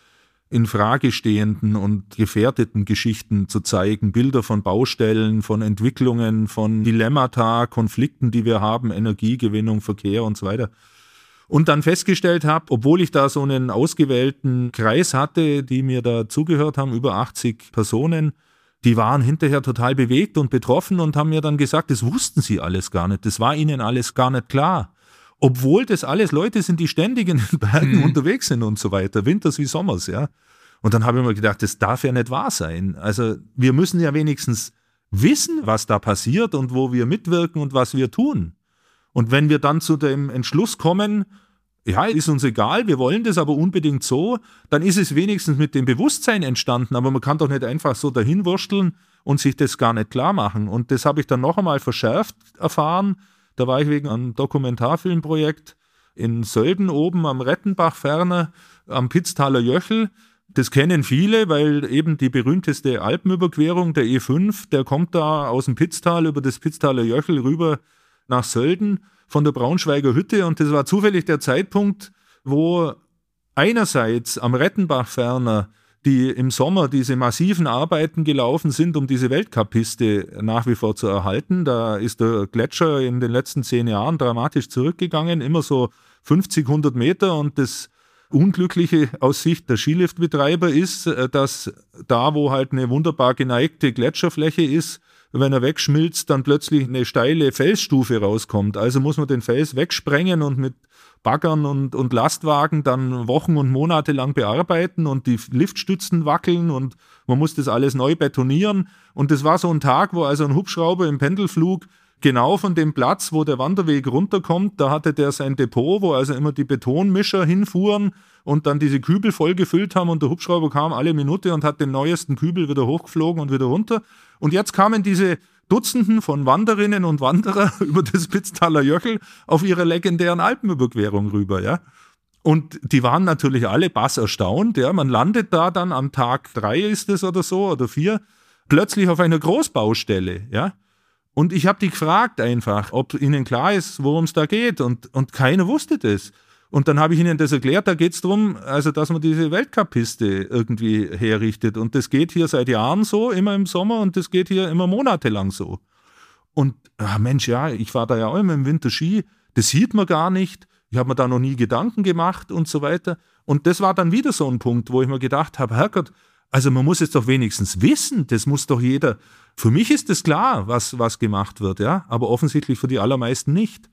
C: in Frage stehenden und gefährdeten Geschichten zu zeigen, Bilder von Baustellen, von Entwicklungen, von Dilemmata, Konflikten, die wir haben, Energiegewinnung, Verkehr und so weiter. Und dann festgestellt habe, obwohl ich da so einen ausgewählten Kreis hatte, die mir da zugehört haben, über 80 Personen, die waren hinterher total bewegt und betroffen und haben mir dann gesagt, das wussten sie alles gar nicht, das war ihnen alles gar nicht klar. Obwohl das alles Leute sind, die ständig in den Bergen unterwegs sind und so weiter, winters wie sommers, ja. Und dann habe ich mir gedacht, das darf ja nicht wahr sein. Also wir müssen ja wenigstens wissen, was da passiert und wo wir mitwirken und was wir tun. Und wenn wir dann zu dem Entschluss kommen, ja, ist uns egal, wir wollen das aber unbedingt so, dann ist es wenigstens mit dem Bewusstsein entstanden, aber man kann doch nicht einfach so dahinwursteln und sich das gar nicht klar machen. Und das habe ich dann noch einmal verschärft erfahren. Da war ich wegen einem Dokumentarfilmprojekt in Sölden oben am Rettenbach ferner, am Pitztaler Jöchel. Das kennen viele, weil eben die berühmteste Alpenüberquerung, der E5, der kommt da aus dem Pitztal über das Pitztaler Jöchel rüber nach Sölden von der Braunschweiger Hütte. Und das war zufällig der Zeitpunkt, wo einerseits am Rettenbach ferner die im Sommer diese massiven Arbeiten gelaufen sind, um diese Weltcup-Piste nach wie vor zu erhalten. Da ist der Gletscher in den letzten 10 Jahren dramatisch zurückgegangen, immer so 50, 100 Meter. Und das Unglückliche aus Sicht der Skiliftbetreiber ist, dass da, wo halt eine wunderbar geneigte Gletscherfläche ist, wenn er wegschmilzt, dann plötzlich eine steile Felsstufe rauskommt. Also muss man den Fels wegsprengen und mit Baggern und Lastwagen dann Wochen und Monate lang bearbeiten und die Liftstützen wackeln und man muss das alles neu betonieren. Und das war so ein Tag, wo also ein Hubschrauber im Pendelflug genau von dem Platz, wo der Wanderweg runterkommt, da hatte der sein Depot, wo also immer die Betonmischer hinfuhren und dann diese Kübel vollgefüllt haben und der Hubschrauber kam alle Minute und hat den neuesten Kübel wieder hochgeflogen und wieder runter. Und jetzt kamen diese Dutzenden von Wanderinnen und Wanderer über das Pitztaler Jöchel auf ihrer legendären Alpenüberquerung rüber, ja. Und die waren natürlich alle bass erstaunt, ja. Man landet da dann am Tag 3 ist es oder so, oder 4, plötzlich auf einer Großbaustelle, ja. Und ich habe die gefragt einfach, ob ihnen klar ist, worum es da geht. Und keiner wusste das. Und dann habe ich ihnen das erklärt, da geht es darum, also dass man diese Weltcup-Piste irgendwie herrichtet. Und das geht hier seit Jahren so, immer im Sommer, und das geht hier immer monatelang so. Und Mensch, ja, ich war da ja auch immer im Winter Ski, das sieht man gar nicht, ich habe mir da noch nie Gedanken gemacht und so weiter. Und das war dann wieder so ein Punkt, wo ich mir gedacht habe, Herrgott, also man muss es doch wenigstens wissen, das muss doch jeder, für mich ist es klar, was gemacht wird, ja, aber offensichtlich für die allermeisten nicht.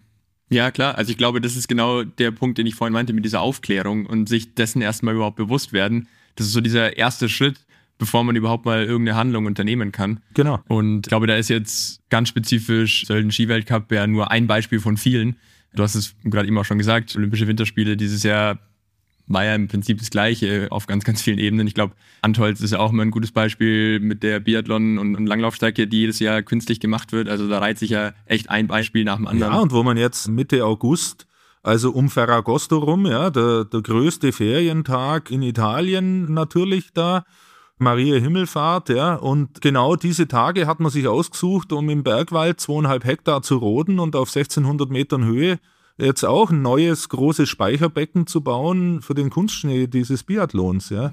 A: Ja, klar. Also ich glaube, das ist genau der Punkt, den ich vorhin meinte mit dieser Aufklärung und sich dessen erstmal überhaupt bewusst werden. Das ist so dieser erste Schritt, bevor man überhaupt mal irgendeine Handlung unternehmen kann.
C: Genau.
A: Und ich glaube, da ist jetzt ganz spezifisch Sölden Skiweltcup ja nur ein Beispiel von vielen. Du hast es gerade eben auch schon gesagt, Olympische Winterspiele dieses Jahr war ja im Prinzip das Gleiche auf ganz, ganz vielen Ebenen. Ich glaube, Antholz ist ja auch immer ein gutes Beispiel mit der Biathlon- und Langlaufstrecke, die jedes Jahr künstlich gemacht wird. Also da reiht sich ja echt ein Beispiel nach dem anderen.
C: Ja, und wo man jetzt Mitte August, also um Ferragosto rum, ja, der größte Ferientag in Italien natürlich da, Maria Himmelfahrt, ja, und genau diese Tage hat man sich ausgesucht, um im Bergwald 2,5 Hektar zu roden und auf 1600 Metern Höhe jetzt auch ein neues großes Speicherbecken zu bauen für den Kunstschnee dieses Biathlons, ja.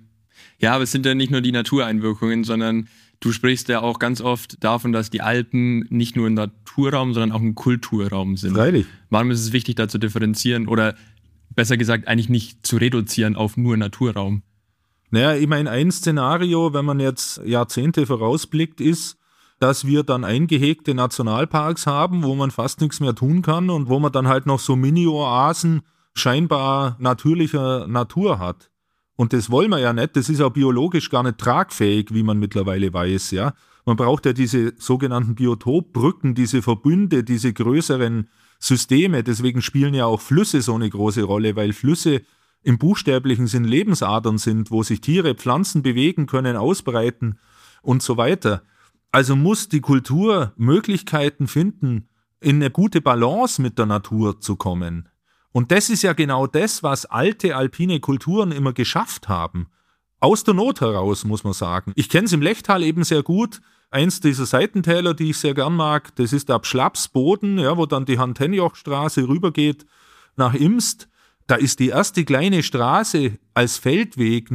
A: Ja, aber es sind ja nicht nur die Natureinwirkungen, sondern du sprichst ja auch ganz oft davon, dass die Alpen nicht nur ein Naturraum, sondern auch ein Kulturraum sind.
C: Freilich.
A: Warum ist es wichtig, da zu differenzieren oder besser gesagt eigentlich nicht zu reduzieren auf nur Naturraum?
C: Naja, ich meine, ein Szenario, wenn man jetzt Jahrzehnte vorausblickt, ist, dass wir dann eingehegte Nationalparks haben, wo man fast nichts mehr tun kann und wo man dann halt noch so Mini-Oasen scheinbar natürlicher Natur hat. Und das wollen wir ja nicht, das ist auch biologisch gar nicht tragfähig, wie man mittlerweile weiß, ja. Man braucht ja diese sogenannten Biotopbrücken, diese Verbünde, diese größeren Systeme, deswegen spielen ja auch Flüsse so eine große Rolle, weil Flüsse im buchstäblichen Sinn Lebensadern sind, wo sich Tiere, Pflanzen bewegen können, ausbreiten und so weiter. Also muss die Kultur Möglichkeiten finden, in eine gute Balance mit der Natur zu kommen. Und das ist ja genau das, was alte alpine Kulturen immer geschafft haben. Aus der Not heraus, muss man sagen. Ich kenne es im Lechtal eben sehr gut. Eins dieser Seitentäler, die ich sehr gern mag, das ist der Abschlapsboden, ja, wo dann die Hantenjochstraße rübergeht nach Imst. Da ist die erste kleine Straße als Feldweg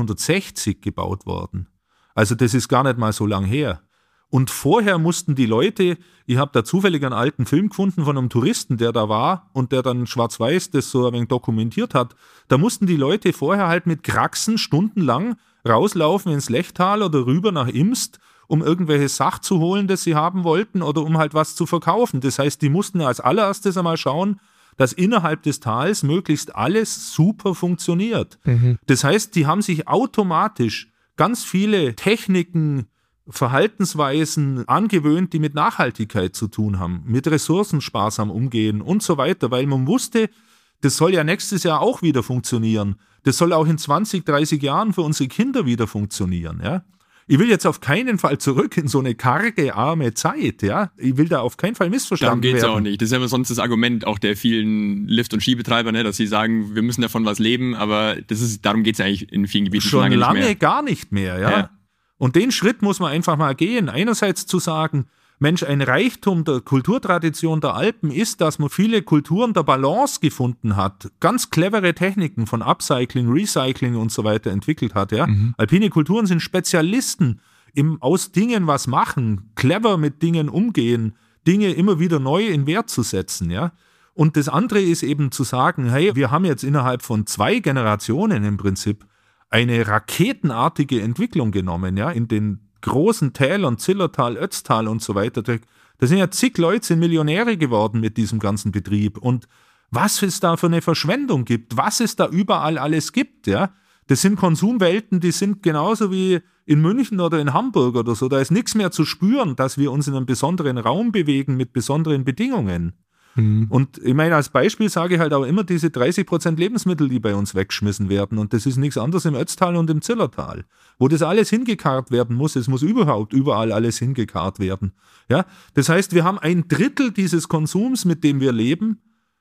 C: 1960 gebaut worden. Also das ist gar nicht mal so lang her. Und vorher mussten die Leute, ich habe da zufällig einen alten Film gefunden von einem Touristen, der da war und der dann schwarz-weiß das so ein wenig dokumentiert hat, da mussten die Leute vorher halt mit Kraxen stundenlang rauslaufen ins Lechtal oder rüber nach Imst, um irgendwelche Sach zu holen, das sie haben wollten oder um halt was zu verkaufen. Das heißt, die mussten als allererstes einmal schauen, dass innerhalb des Tals möglichst alles super funktioniert. Das heißt, die haben sich automatisch ganz viele Techniken, Verhaltensweisen angewöhnt, die mit Nachhaltigkeit zu tun haben, mit ressourcensparsam umgehen und so weiter, weil man wusste, das soll ja nächstes Jahr auch wieder funktionieren. Das soll auch in 20, 30 Jahren für unsere Kinder wieder funktionieren, ja. Ich will jetzt auf keinen Fall zurück in so eine karge, arme Zeit, ja. Ich will da auf keinen Fall missverstanden werden.
A: Darum geht's auch nicht. Das ist ja immer sonst das Argument auch der vielen Lift- und Skibetreiber, ne, dass sie sagen, wir müssen davon was leben, aber darum geht's eigentlich in vielen Gebieten
C: schon lange
A: nicht mehr.
C: Gar nicht mehr, ja. Und den Schritt muss man einfach mal gehen. Einerseits zu sagen, Mensch, ein Reichtum der Kulturtradition der Alpen ist, dass man viele Kulturen der Balance gefunden hat, ganz clevere Techniken von Upcycling, Recycling und so weiter entwickelt hat. Ja? Alpine Kulturen sind Spezialisten im aus Dingen was machen, clever mit Dingen umgehen, Dinge immer wieder neu in Wert zu setzen. Ja? Und das andere ist eben zu sagen, hey, wir haben jetzt innerhalb von 2 Generationen im Prinzip eine raketenartige Entwicklung genommen, ja, in den großen Tälern, Zillertal, Ötztal und so weiter. Da sind ja zig Leute, sind Millionäre geworden mit diesem ganzen Betrieb. Und was es da für eine Verschwendung gibt, was es da überall alles gibt, ja, das sind Konsumwelten, die sind genauso wie in München oder in Hamburg oder so. Da ist nichts mehr zu spüren, dass wir uns in einem besonderen Raum bewegen mit besonderen Bedingungen. Und ich meine, als Beispiel sage ich halt auch immer diese 30% Lebensmittel, die bei uns weggeschmissen werden. Und das ist nichts anderes im Ötztal und im Zillertal, wo das alles hingekarrt werden muss. Es muss überhaupt überall alles hingekarrt werden. Ja? Das heißt, wir haben 1/3 dieses Konsums, mit dem wir leben,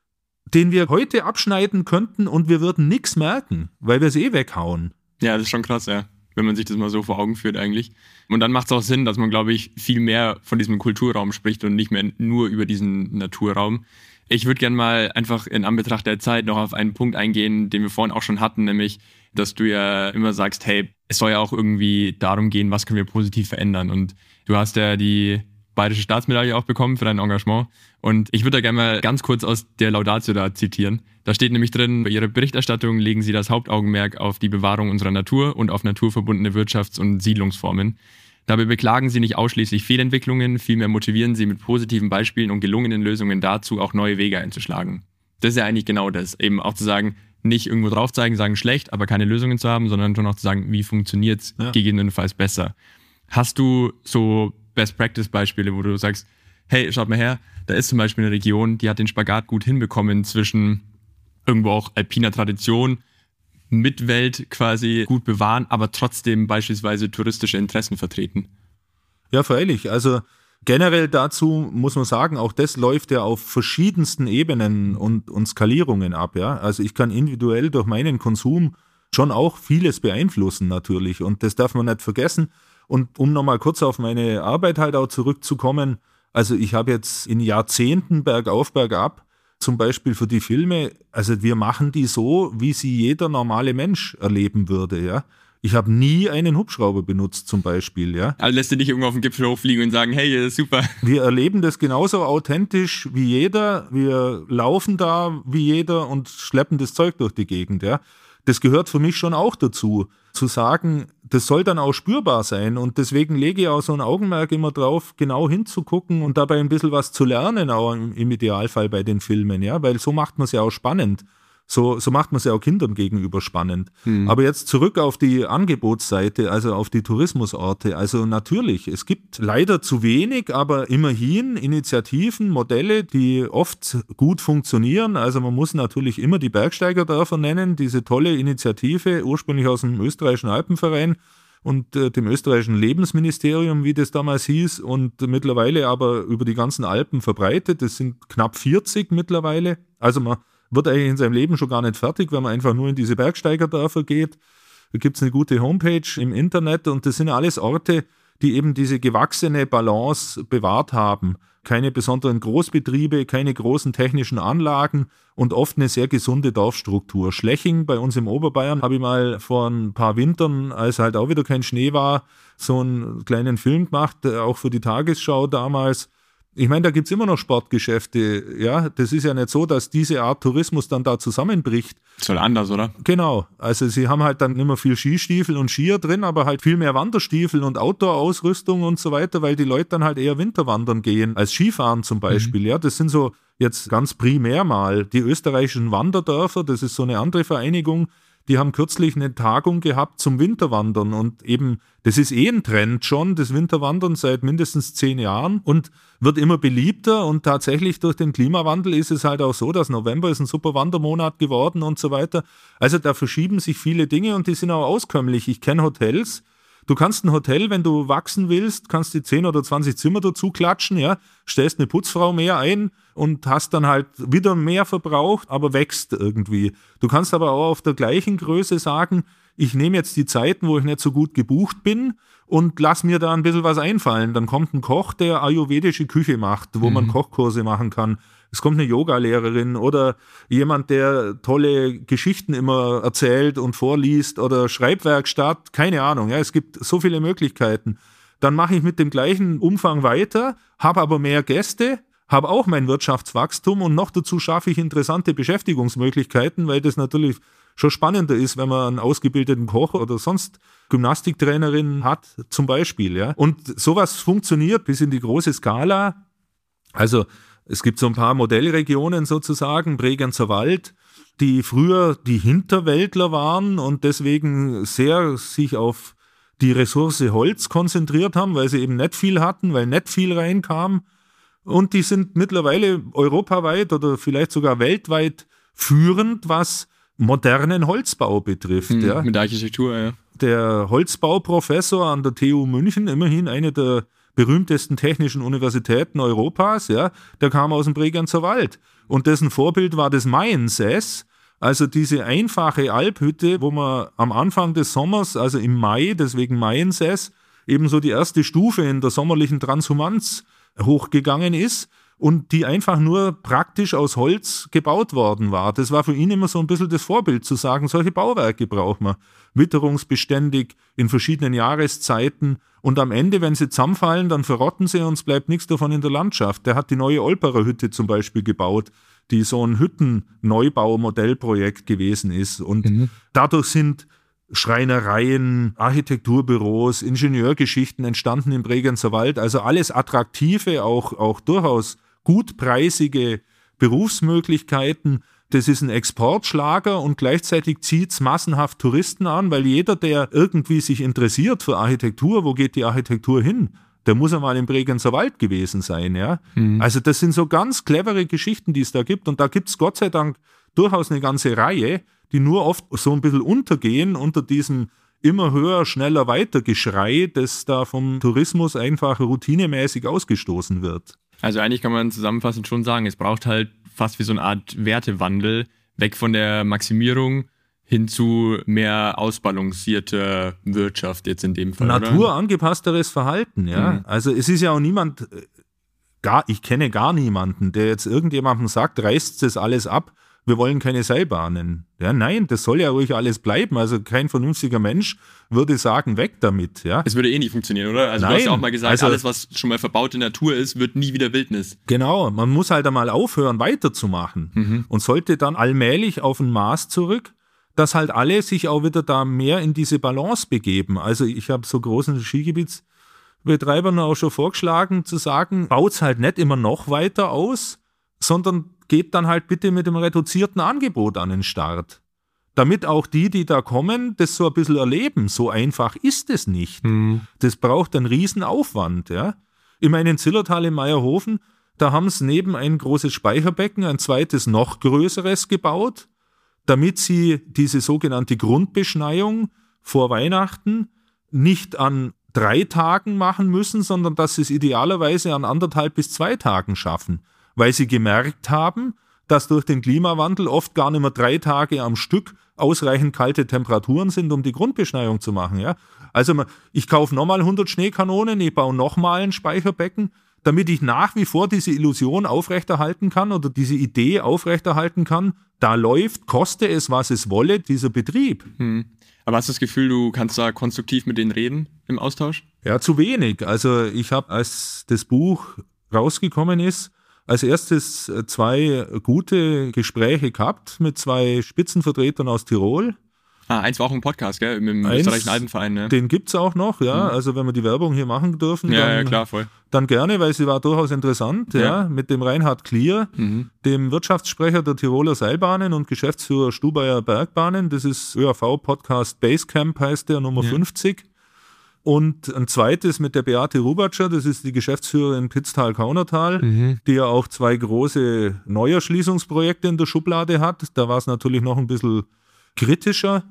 C: den wir heute abschneiden könnten und wir würden nichts merken, weil wir es weghauen.
A: Ja, das ist schon krass, ja. Wenn man sich das mal so vor Augen führt eigentlich. Und dann macht es auch Sinn, dass man, glaube ich, viel mehr von diesem Kulturraum spricht und nicht mehr nur über diesen Naturraum. Ich würde gerne mal einfach in Anbetracht der Zeit noch auf einen Punkt eingehen, den wir vorhin auch schon hatten, nämlich, dass du ja immer sagst, hey, es soll ja auch irgendwie darum gehen, was können wir positiv verändern. Und du hast ja die Bayerische Staatsmedaille auch bekommen für dein Engagement. Und ich würde da gerne mal ganz kurz aus der Laudatio da zitieren. Da steht nämlich drin, bei Ihrer Berichterstattung legen Sie das Hauptaugenmerk auf die Bewahrung unserer Natur und auf naturverbundene Wirtschafts- und Siedlungsformen. Dabei beklagen Sie nicht ausschließlich Fehlentwicklungen, vielmehr motivieren Sie mit positiven Beispielen und gelungenen Lösungen dazu, auch neue Wege einzuschlagen. Das ist ja eigentlich genau das, eben auch zu sagen, nicht irgendwo drauf zeigen, sagen schlecht, aber keine Lösungen zu haben, sondern schon auch zu sagen, wie funktioniert es gegebenenfalls besser. Hast du so Best-Practice-Beispiele, wo du sagst, hey, schaut mal her, da ist zum Beispiel eine Region, die hat den Spagat gut hinbekommen zwischen irgendwo auch alpiner Tradition, mit Welt quasi gut bewahren, aber trotzdem beispielsweise touristische Interessen vertreten?
C: Ja, freilich. Also generell dazu muss man sagen, auch das läuft ja auf verschiedensten Ebenen und Skalierungen ab. Ja? Also ich kann individuell durch meinen Konsum schon auch vieles beeinflussen natürlich und das darf man nicht vergessen. Und um nochmal kurz auf meine Arbeit halt auch zurückzukommen, also ich habe jetzt in Jahrzehnten bergauf, bergab, zum Beispiel für die Filme, also wir machen die so, wie sie jeder normale Mensch erleben würde, ja. Ich habe nie einen Hubschrauber benutzt zum Beispiel, ja.
A: Also lässt du nicht irgendwo auf den Gipfel hochfliegen und sagen, hey, super.
C: Wir erleben das genauso authentisch wie jeder, wir laufen da wie jeder und schleppen das Zeug durch die Gegend, ja. Das gehört für mich schon auch dazu, zu sagen, das soll dann auch spürbar sein und deswegen lege ich auch so ein Augenmerk immer drauf, genau hinzugucken und dabei ein bisschen was zu lernen, auch im Idealfall bei den Filmen, ja, weil so macht man es ja auch spannend. So macht man es ja auch Kindern gegenüber spannend. Aber jetzt zurück auf die Angebotsseite, also auf die Tourismusorte. Also natürlich, es gibt leider zu wenig, aber immerhin Initiativen, Modelle, die oft gut funktionieren. Also man muss natürlich immer die Bergsteigerdörfer nennen, diese tolle Initiative, ursprünglich aus dem österreichischen Alpenverein und dem österreichischen Lebensministerium, wie das damals hieß, und mittlerweile aber über die ganzen Alpen verbreitet. Das sind knapp 40 mittlerweile. Also man wird eigentlich in seinem Leben schon gar nicht fertig, wenn man einfach nur in diese Bergsteigerdörfer geht. Da gibt es eine gute Homepage im Internet und das sind alles Orte, die eben diese gewachsene Balance bewahrt haben. Keine besonderen Großbetriebe, keine großen technischen Anlagen und oft eine sehr gesunde Dorfstruktur. Schleching bei uns im Oberbayern habe ich mal vor ein paar Wintern, als halt auch wieder kein Schnee war, so einen kleinen Film gemacht, auch für die Tagesschau damals. Ich meine, da gibt es immer noch Sportgeschäfte, ja, das ist ja nicht so, dass diese Art Tourismus dann da zusammenbricht.
A: Soll anders, oder?
C: Genau, also sie haben halt dann nicht mehr viel Skistiefel und Skier drin, aber halt viel mehr Wanderstiefel und Outdoor-Ausrüstung und so weiter, weil die Leute dann halt eher Winterwandern gehen, als Skifahren zum Beispiel, ja, das sind so jetzt ganz primär mal die österreichischen Wanderdörfer, das ist so eine andere Vereinigung, die haben kürzlich eine Tagung gehabt zum Winterwandern und eben, das ist ein Trend schon, das Winterwandern seit mindestens 10 Jahren und wird immer beliebter und tatsächlich durch den Klimawandel ist es halt auch so, dass November ist ein super Wandermonat geworden und so weiter. Also da verschieben sich viele Dinge und die sind auch auskömmlich. Ich kenne Hotels. Du kannst ein Hotel, wenn du wachsen willst, kannst die 10 oder 20 Zimmer dazu klatschen, ja, stellst eine Putzfrau mehr ein und hast dann halt wieder mehr verbraucht, aber wächst irgendwie. Du kannst aber auch auf der gleichen Größe sagen, ich nehme jetzt die Zeiten, wo ich nicht so gut gebucht bin und lass mir da ein bisschen was einfallen. Dann kommt ein Koch, der ayurvedische Küche macht, wo man Kochkurse machen kann. Es kommt eine Yogalehrerin oder jemand, der tolle Geschichten immer erzählt und vorliest oder Schreibwerkstatt, keine Ahnung. Ja, es gibt so viele Möglichkeiten. Dann mache ich mit dem gleichen Umfang weiter, habe aber mehr Gäste, habe auch mein Wirtschaftswachstum und noch dazu schaffe ich interessante Beschäftigungsmöglichkeiten, weil das natürlich schon spannender ist, wenn man einen ausgebildeten Koch oder sonst Gymnastiktrainerin hat, zum Beispiel. Ja. Und sowas funktioniert bis in die große Skala. Also es gibt so ein paar Modellregionen sozusagen, Bregenzerwald Wald, die früher die Hinterwäldler waren und deswegen sehr sich auf die Ressource Holz konzentriert haben, weil sie eben nicht viel hatten, weil nicht viel reinkam. Und die sind mittlerweile europaweit oder vielleicht sogar weltweit führend, was modernen Holzbau betrifft. Ja.
A: Mit der Architektur, ja.
C: Der Holzbauprofessor an der TU München, immerhin eine der berühmtesten technischen Universitäten Europas, ja, der kam aus dem Bregenzer Wald. Und dessen Vorbild war das Maiensäß, also diese einfache Alphütte, wo man am Anfang des Sommers, also im Mai, deswegen Maiensäß, eben so die erste Stufe in der sommerlichen Transhumanz hochgegangen ist und die einfach nur praktisch aus Holz gebaut worden war. Das war für ihn immer so ein bisschen das Vorbild, zu sagen, solche Bauwerke braucht man. Witterungsbeständig, in verschiedenen Jahreszeiten und am Ende, wenn sie zusammenfallen, dann verrotten sie und es bleibt nichts davon in der Landschaft. Der hat die neue Olperer Hütte zum Beispiel gebaut, die so ein Hütten-Neubau-Modellprojekt gewesen ist. Und dadurch sind Schreinereien, Architekturbüros, Ingenieurgeschichten entstanden im Bregenzer Wald. Also alles attraktive, auch durchaus gutpreisige Berufsmöglichkeiten. Das ist ein Exportschlager und gleichzeitig zieht es massenhaft Touristen an, weil jeder, der irgendwie sich interessiert für Architektur, wo geht die Architektur hin, der muss einmal im Bregenzer Wald gewesen sein. Ja? Also das sind so ganz clevere Geschichten, die es da gibt. Und da gibt es Gott sei Dank durchaus eine ganze Reihe, die nur oft so ein bisschen untergehen unter diesem immer höher, schneller, weiter Geschrei, das da vom Tourismus einfach routinemäßig ausgestoßen wird.
A: Also eigentlich kann man zusammenfassend schon sagen, es braucht halt fast wie so eine Art Wertewandel, weg von der Maximierung hin zu mehr ausbalancierter Wirtschaft jetzt in dem Fall.
C: Naturangepassteres Verhalten, ja. Also es ist ja auch niemand, ich kenne gar niemanden, der jetzt irgendjemandem sagt, reißt das alles ab, wir wollen keine Seilbahnen. Ja, nein, das soll ja ruhig alles bleiben. Also kein vernünftiger Mensch würde sagen, weg damit. Ja.
A: Es würde eh nicht funktionieren, oder? Also nein, du hast ja auch mal gesagt, also, alles, was schon mal verbaute Natur ist, wird nie wieder Wildnis.
C: Genau, man muss halt einmal aufhören, weiterzumachen und sollte dann allmählich auf ein Maß zurück, dass halt alle sich auch wieder da mehr in diese Balance begeben. Also ich habe so großen Skigebietsbetreibern auch schon vorgeschlagen, zu sagen, baut's halt nicht immer noch weiter aus, sondern geht dann halt bitte mit dem reduzierten Angebot an den Start. Damit auch die da kommen, das so ein bisschen erleben. So einfach ist es nicht. Das braucht einen riesen Aufwand. Ja. Ich meine, in Zillertal im Meierhofen, da haben sie neben ein großes Speicherbecken ein zweites, noch größeres gebaut, damit sie diese sogenannte Grundbeschneiung vor Weihnachten nicht an 3 Tagen machen müssen, sondern dass sie es idealerweise an 1,5 bis 2 Tagen schaffen. Weil sie gemerkt haben, dass durch den Klimawandel oft gar nicht mehr 3 Tage am Stück ausreichend kalte Temperaturen sind, um die Grundbeschneiung zu machen. Ja? Also ich kaufe nochmal 100 Schneekanonen, ich baue nochmal ein Speicherbecken, damit ich nach wie vor diese Illusion aufrechterhalten kann oder diese Idee aufrechterhalten kann, da läuft, koste es, was es wolle, dieser Betrieb.
A: Aber hast du das Gefühl, du kannst da konstruktiv mit denen reden im Austausch?
C: Ja, zu wenig. Also ich habe, als das Buch rausgekommen ist, als erstes 2 gute Gespräche gehabt mit 2 Spitzenvertretern aus Tirol.
A: Eins war auch ein Podcast, gell? Im österreichischen Alpenverein. Ne?
C: Den gibt es auch noch, ja. Also wenn wir die Werbung hier machen dürfen,
A: ja, klar, voll.
C: Dann gerne, weil sie war durchaus interessant, ja. Mit dem Reinhard Klier, dem Wirtschaftssprecher der Tiroler Seilbahnen und Geschäftsführer Stubaier Bergbahnen. Das ist ÖAV-Podcast Basecamp, heißt der, Nummer 50. Und ein zweites mit der Beate Rubatscher, das ist die Geschäftsführerin Pitztal-Kaunertal, die ja auch 2 große Neuerschließungsprojekte in der Schublade hat. Da war es natürlich noch ein bisschen kritischer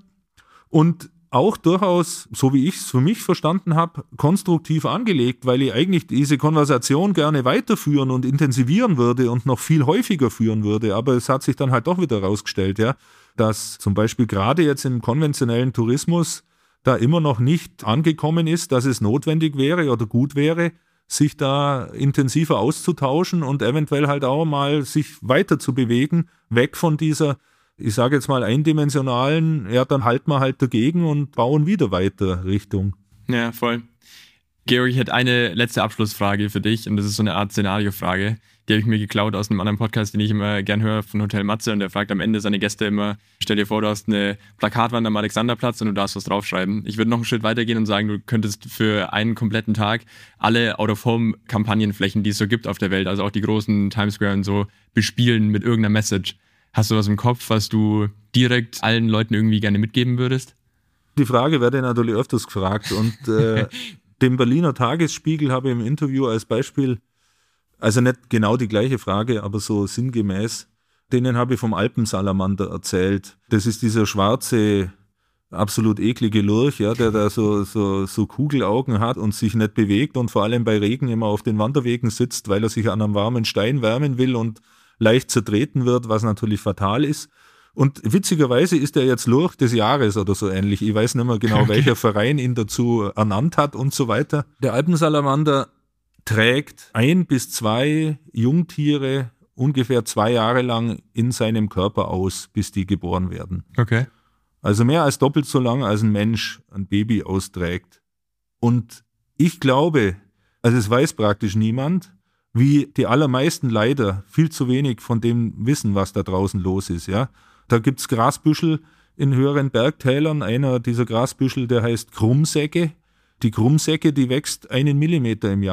C: und auch durchaus, so wie ich es für mich verstanden habe, konstruktiv angelegt, weil ich eigentlich diese Konversation gerne weiterführen und intensivieren würde und noch viel häufiger führen würde. Aber es hat sich dann halt doch wieder herausgestellt, ja, dass zum Beispiel gerade jetzt im konventionellen Tourismus da immer noch nicht angekommen ist, dass es notwendig wäre oder gut wäre, sich da intensiver auszutauschen und eventuell halt auch mal sich weiter zu bewegen, weg von dieser, ich sage jetzt mal, eindimensionalen, ja, dann halten wir halt dagegen und bauen wieder weiter Richtung.
A: Ja, voll. Georg, ich hätte eine letzte Abschlussfrage für dich und das ist so eine Art Szenariofrage. Die habe ich mir geklaut aus einem anderen Podcast, den ich immer gern höre, von Hotel Matze, und der fragt am Ende seine Gäste immer, stell dir vor, du hast eine Plakatwand am Alexanderplatz und du darfst was draufschreiben. Ich würde noch einen Schritt weitergehen und sagen, du könntest für einen kompletten Tag alle Out-of-Home-Kampagnenflächen, die es so gibt auf der Welt, also auch die großen Times Square und so, bespielen mit irgendeiner Message. Hast du was im Kopf, was du direkt allen Leuten irgendwie gerne mitgeben würdest?
C: Die Frage werde ich natürlich öfters gefragt und dem Berliner Tagesspiegel habe ich im Interview als Beispiel, also nicht genau die gleiche Frage, aber so sinngemäß, denen habe ich vom Alpensalamander erzählt. Das ist dieser schwarze, absolut eklige Lurch, ja, der da so Kugelaugen hat und sich nicht bewegt und vor allem bei Regen immer auf den Wanderwegen sitzt, weil er sich an einem warmen Stein wärmen will und leicht zertreten wird, was natürlich fatal ist. Und witzigerweise ist er jetzt Lurch des Jahres oder so ähnlich. Ich weiß nicht mehr genau, welcher Verein ihn dazu ernannt hat und so weiter. Der Alpensalamander trägt 1 bis 2 Jungtiere ungefähr 2 Jahre lang in seinem Körper aus, bis die geboren werden.
A: Okay.
C: Also mehr als doppelt so lang, als ein Mensch ein Baby austrägt. Und ich glaube, also es weiß praktisch niemand, wie die allermeisten leider viel zu wenig von dem wissen, was da draußen los ist. Ja? Da gibt es Grasbüschel in höheren Bergtälern. Einer dieser Grasbüschel, der heißt Krummsäcke. Die Krummsäcke, die wächst 1 Millimeter im Jahr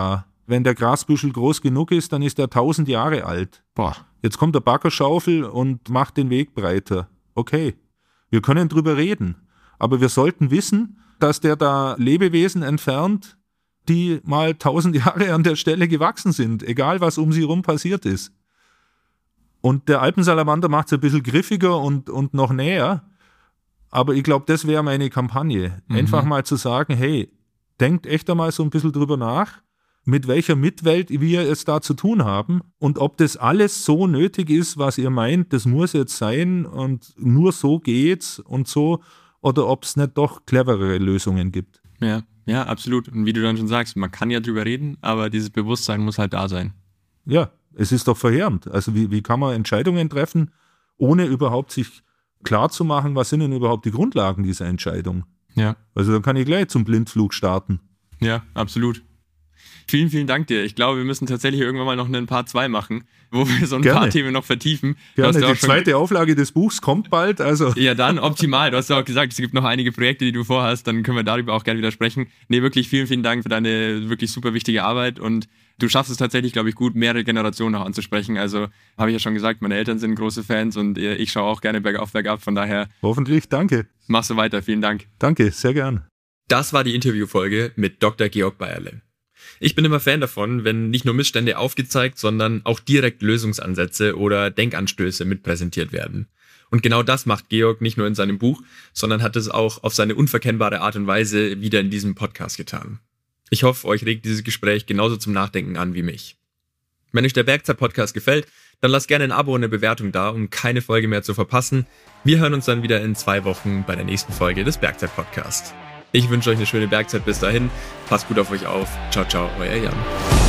C: wenn der Grasbüschel groß genug ist, dann ist er 1000 Jahre alt.
D: Boah.
C: Jetzt kommt der Baggerschaufel und macht den Weg breiter. Okay, wir können drüber reden, aber wir sollten wissen, dass der da Lebewesen entfernt, die mal 1000 Jahre an der Stelle gewachsen sind, egal was um sie rum passiert ist. Und der Alpensalamander macht es ein bisschen griffiger und noch näher, aber ich glaube, das wäre meine Kampagne. Einfach mal zu sagen, hey, denkt echt einmal so ein bisschen drüber nach, mit welcher Mitwelt wir es da zu tun haben und ob das alles so nötig ist, was ihr meint, das muss jetzt sein und nur so geht's und so, oder ob es nicht doch cleverere Lösungen gibt.
D: Ja, absolut. Und wie du dann schon sagst, man kann ja drüber reden, aber dieses Bewusstsein muss halt da sein.
C: Ja, es ist doch verheerend. Also wie kann man Entscheidungen treffen, ohne überhaupt sich klar zu machen, was sind denn überhaupt die Grundlagen dieser Entscheidung?
D: Ja.
C: Also dann kann ich gleich zum Blindflug starten.
D: Ja, absolut. Vielen, vielen Dank dir. Ich glaube, wir müssen tatsächlich irgendwann mal noch einen Part 2 machen, wo wir so ein paar Themen noch vertiefen.
C: Gerne, die zweite Auflage des Buchs kommt bald. Also.
D: Ja, dann optimal. Du hast ja auch gesagt, es gibt noch einige Projekte, die du vorhast. Dann können wir darüber auch gerne wieder sprechen. Nee, wirklich vielen, vielen Dank für deine wirklich super wichtige Arbeit. Und du schaffst es tatsächlich, glaube ich, gut, mehrere Generationen noch anzusprechen. Also habe ich ja schon gesagt, meine Eltern sind große Fans und ich schaue auch gerne bergauf, bergab. Von daher.
C: Hoffentlich, danke.
D: Machst du weiter. Vielen Dank.
C: Danke, sehr gern.
A: Das war die Interviewfolge mit Dr. Georg Bayerle. Ich bin immer Fan davon, wenn nicht nur Missstände aufgezeigt, sondern auch direkt Lösungsansätze oder Denkanstöße mitpräsentiert werden. Und genau das macht Georg nicht nur in seinem Buch, sondern hat es auch auf seine unverkennbare Art und Weise wieder in diesem Podcast getan. Ich hoffe, euch regt dieses Gespräch genauso zum Nachdenken an wie mich. Wenn euch der Bergzeit-Podcast gefällt, dann lasst gerne ein Abo und eine Bewertung da, um keine Folge mehr zu verpassen. Wir hören uns dann wieder in 2 Wochen bei der nächsten Folge des Bergzeit-Podcasts. Ich wünsche euch eine schöne Bergzeit bis dahin. Passt gut auf euch auf. Ciao, ciao, euer Jan.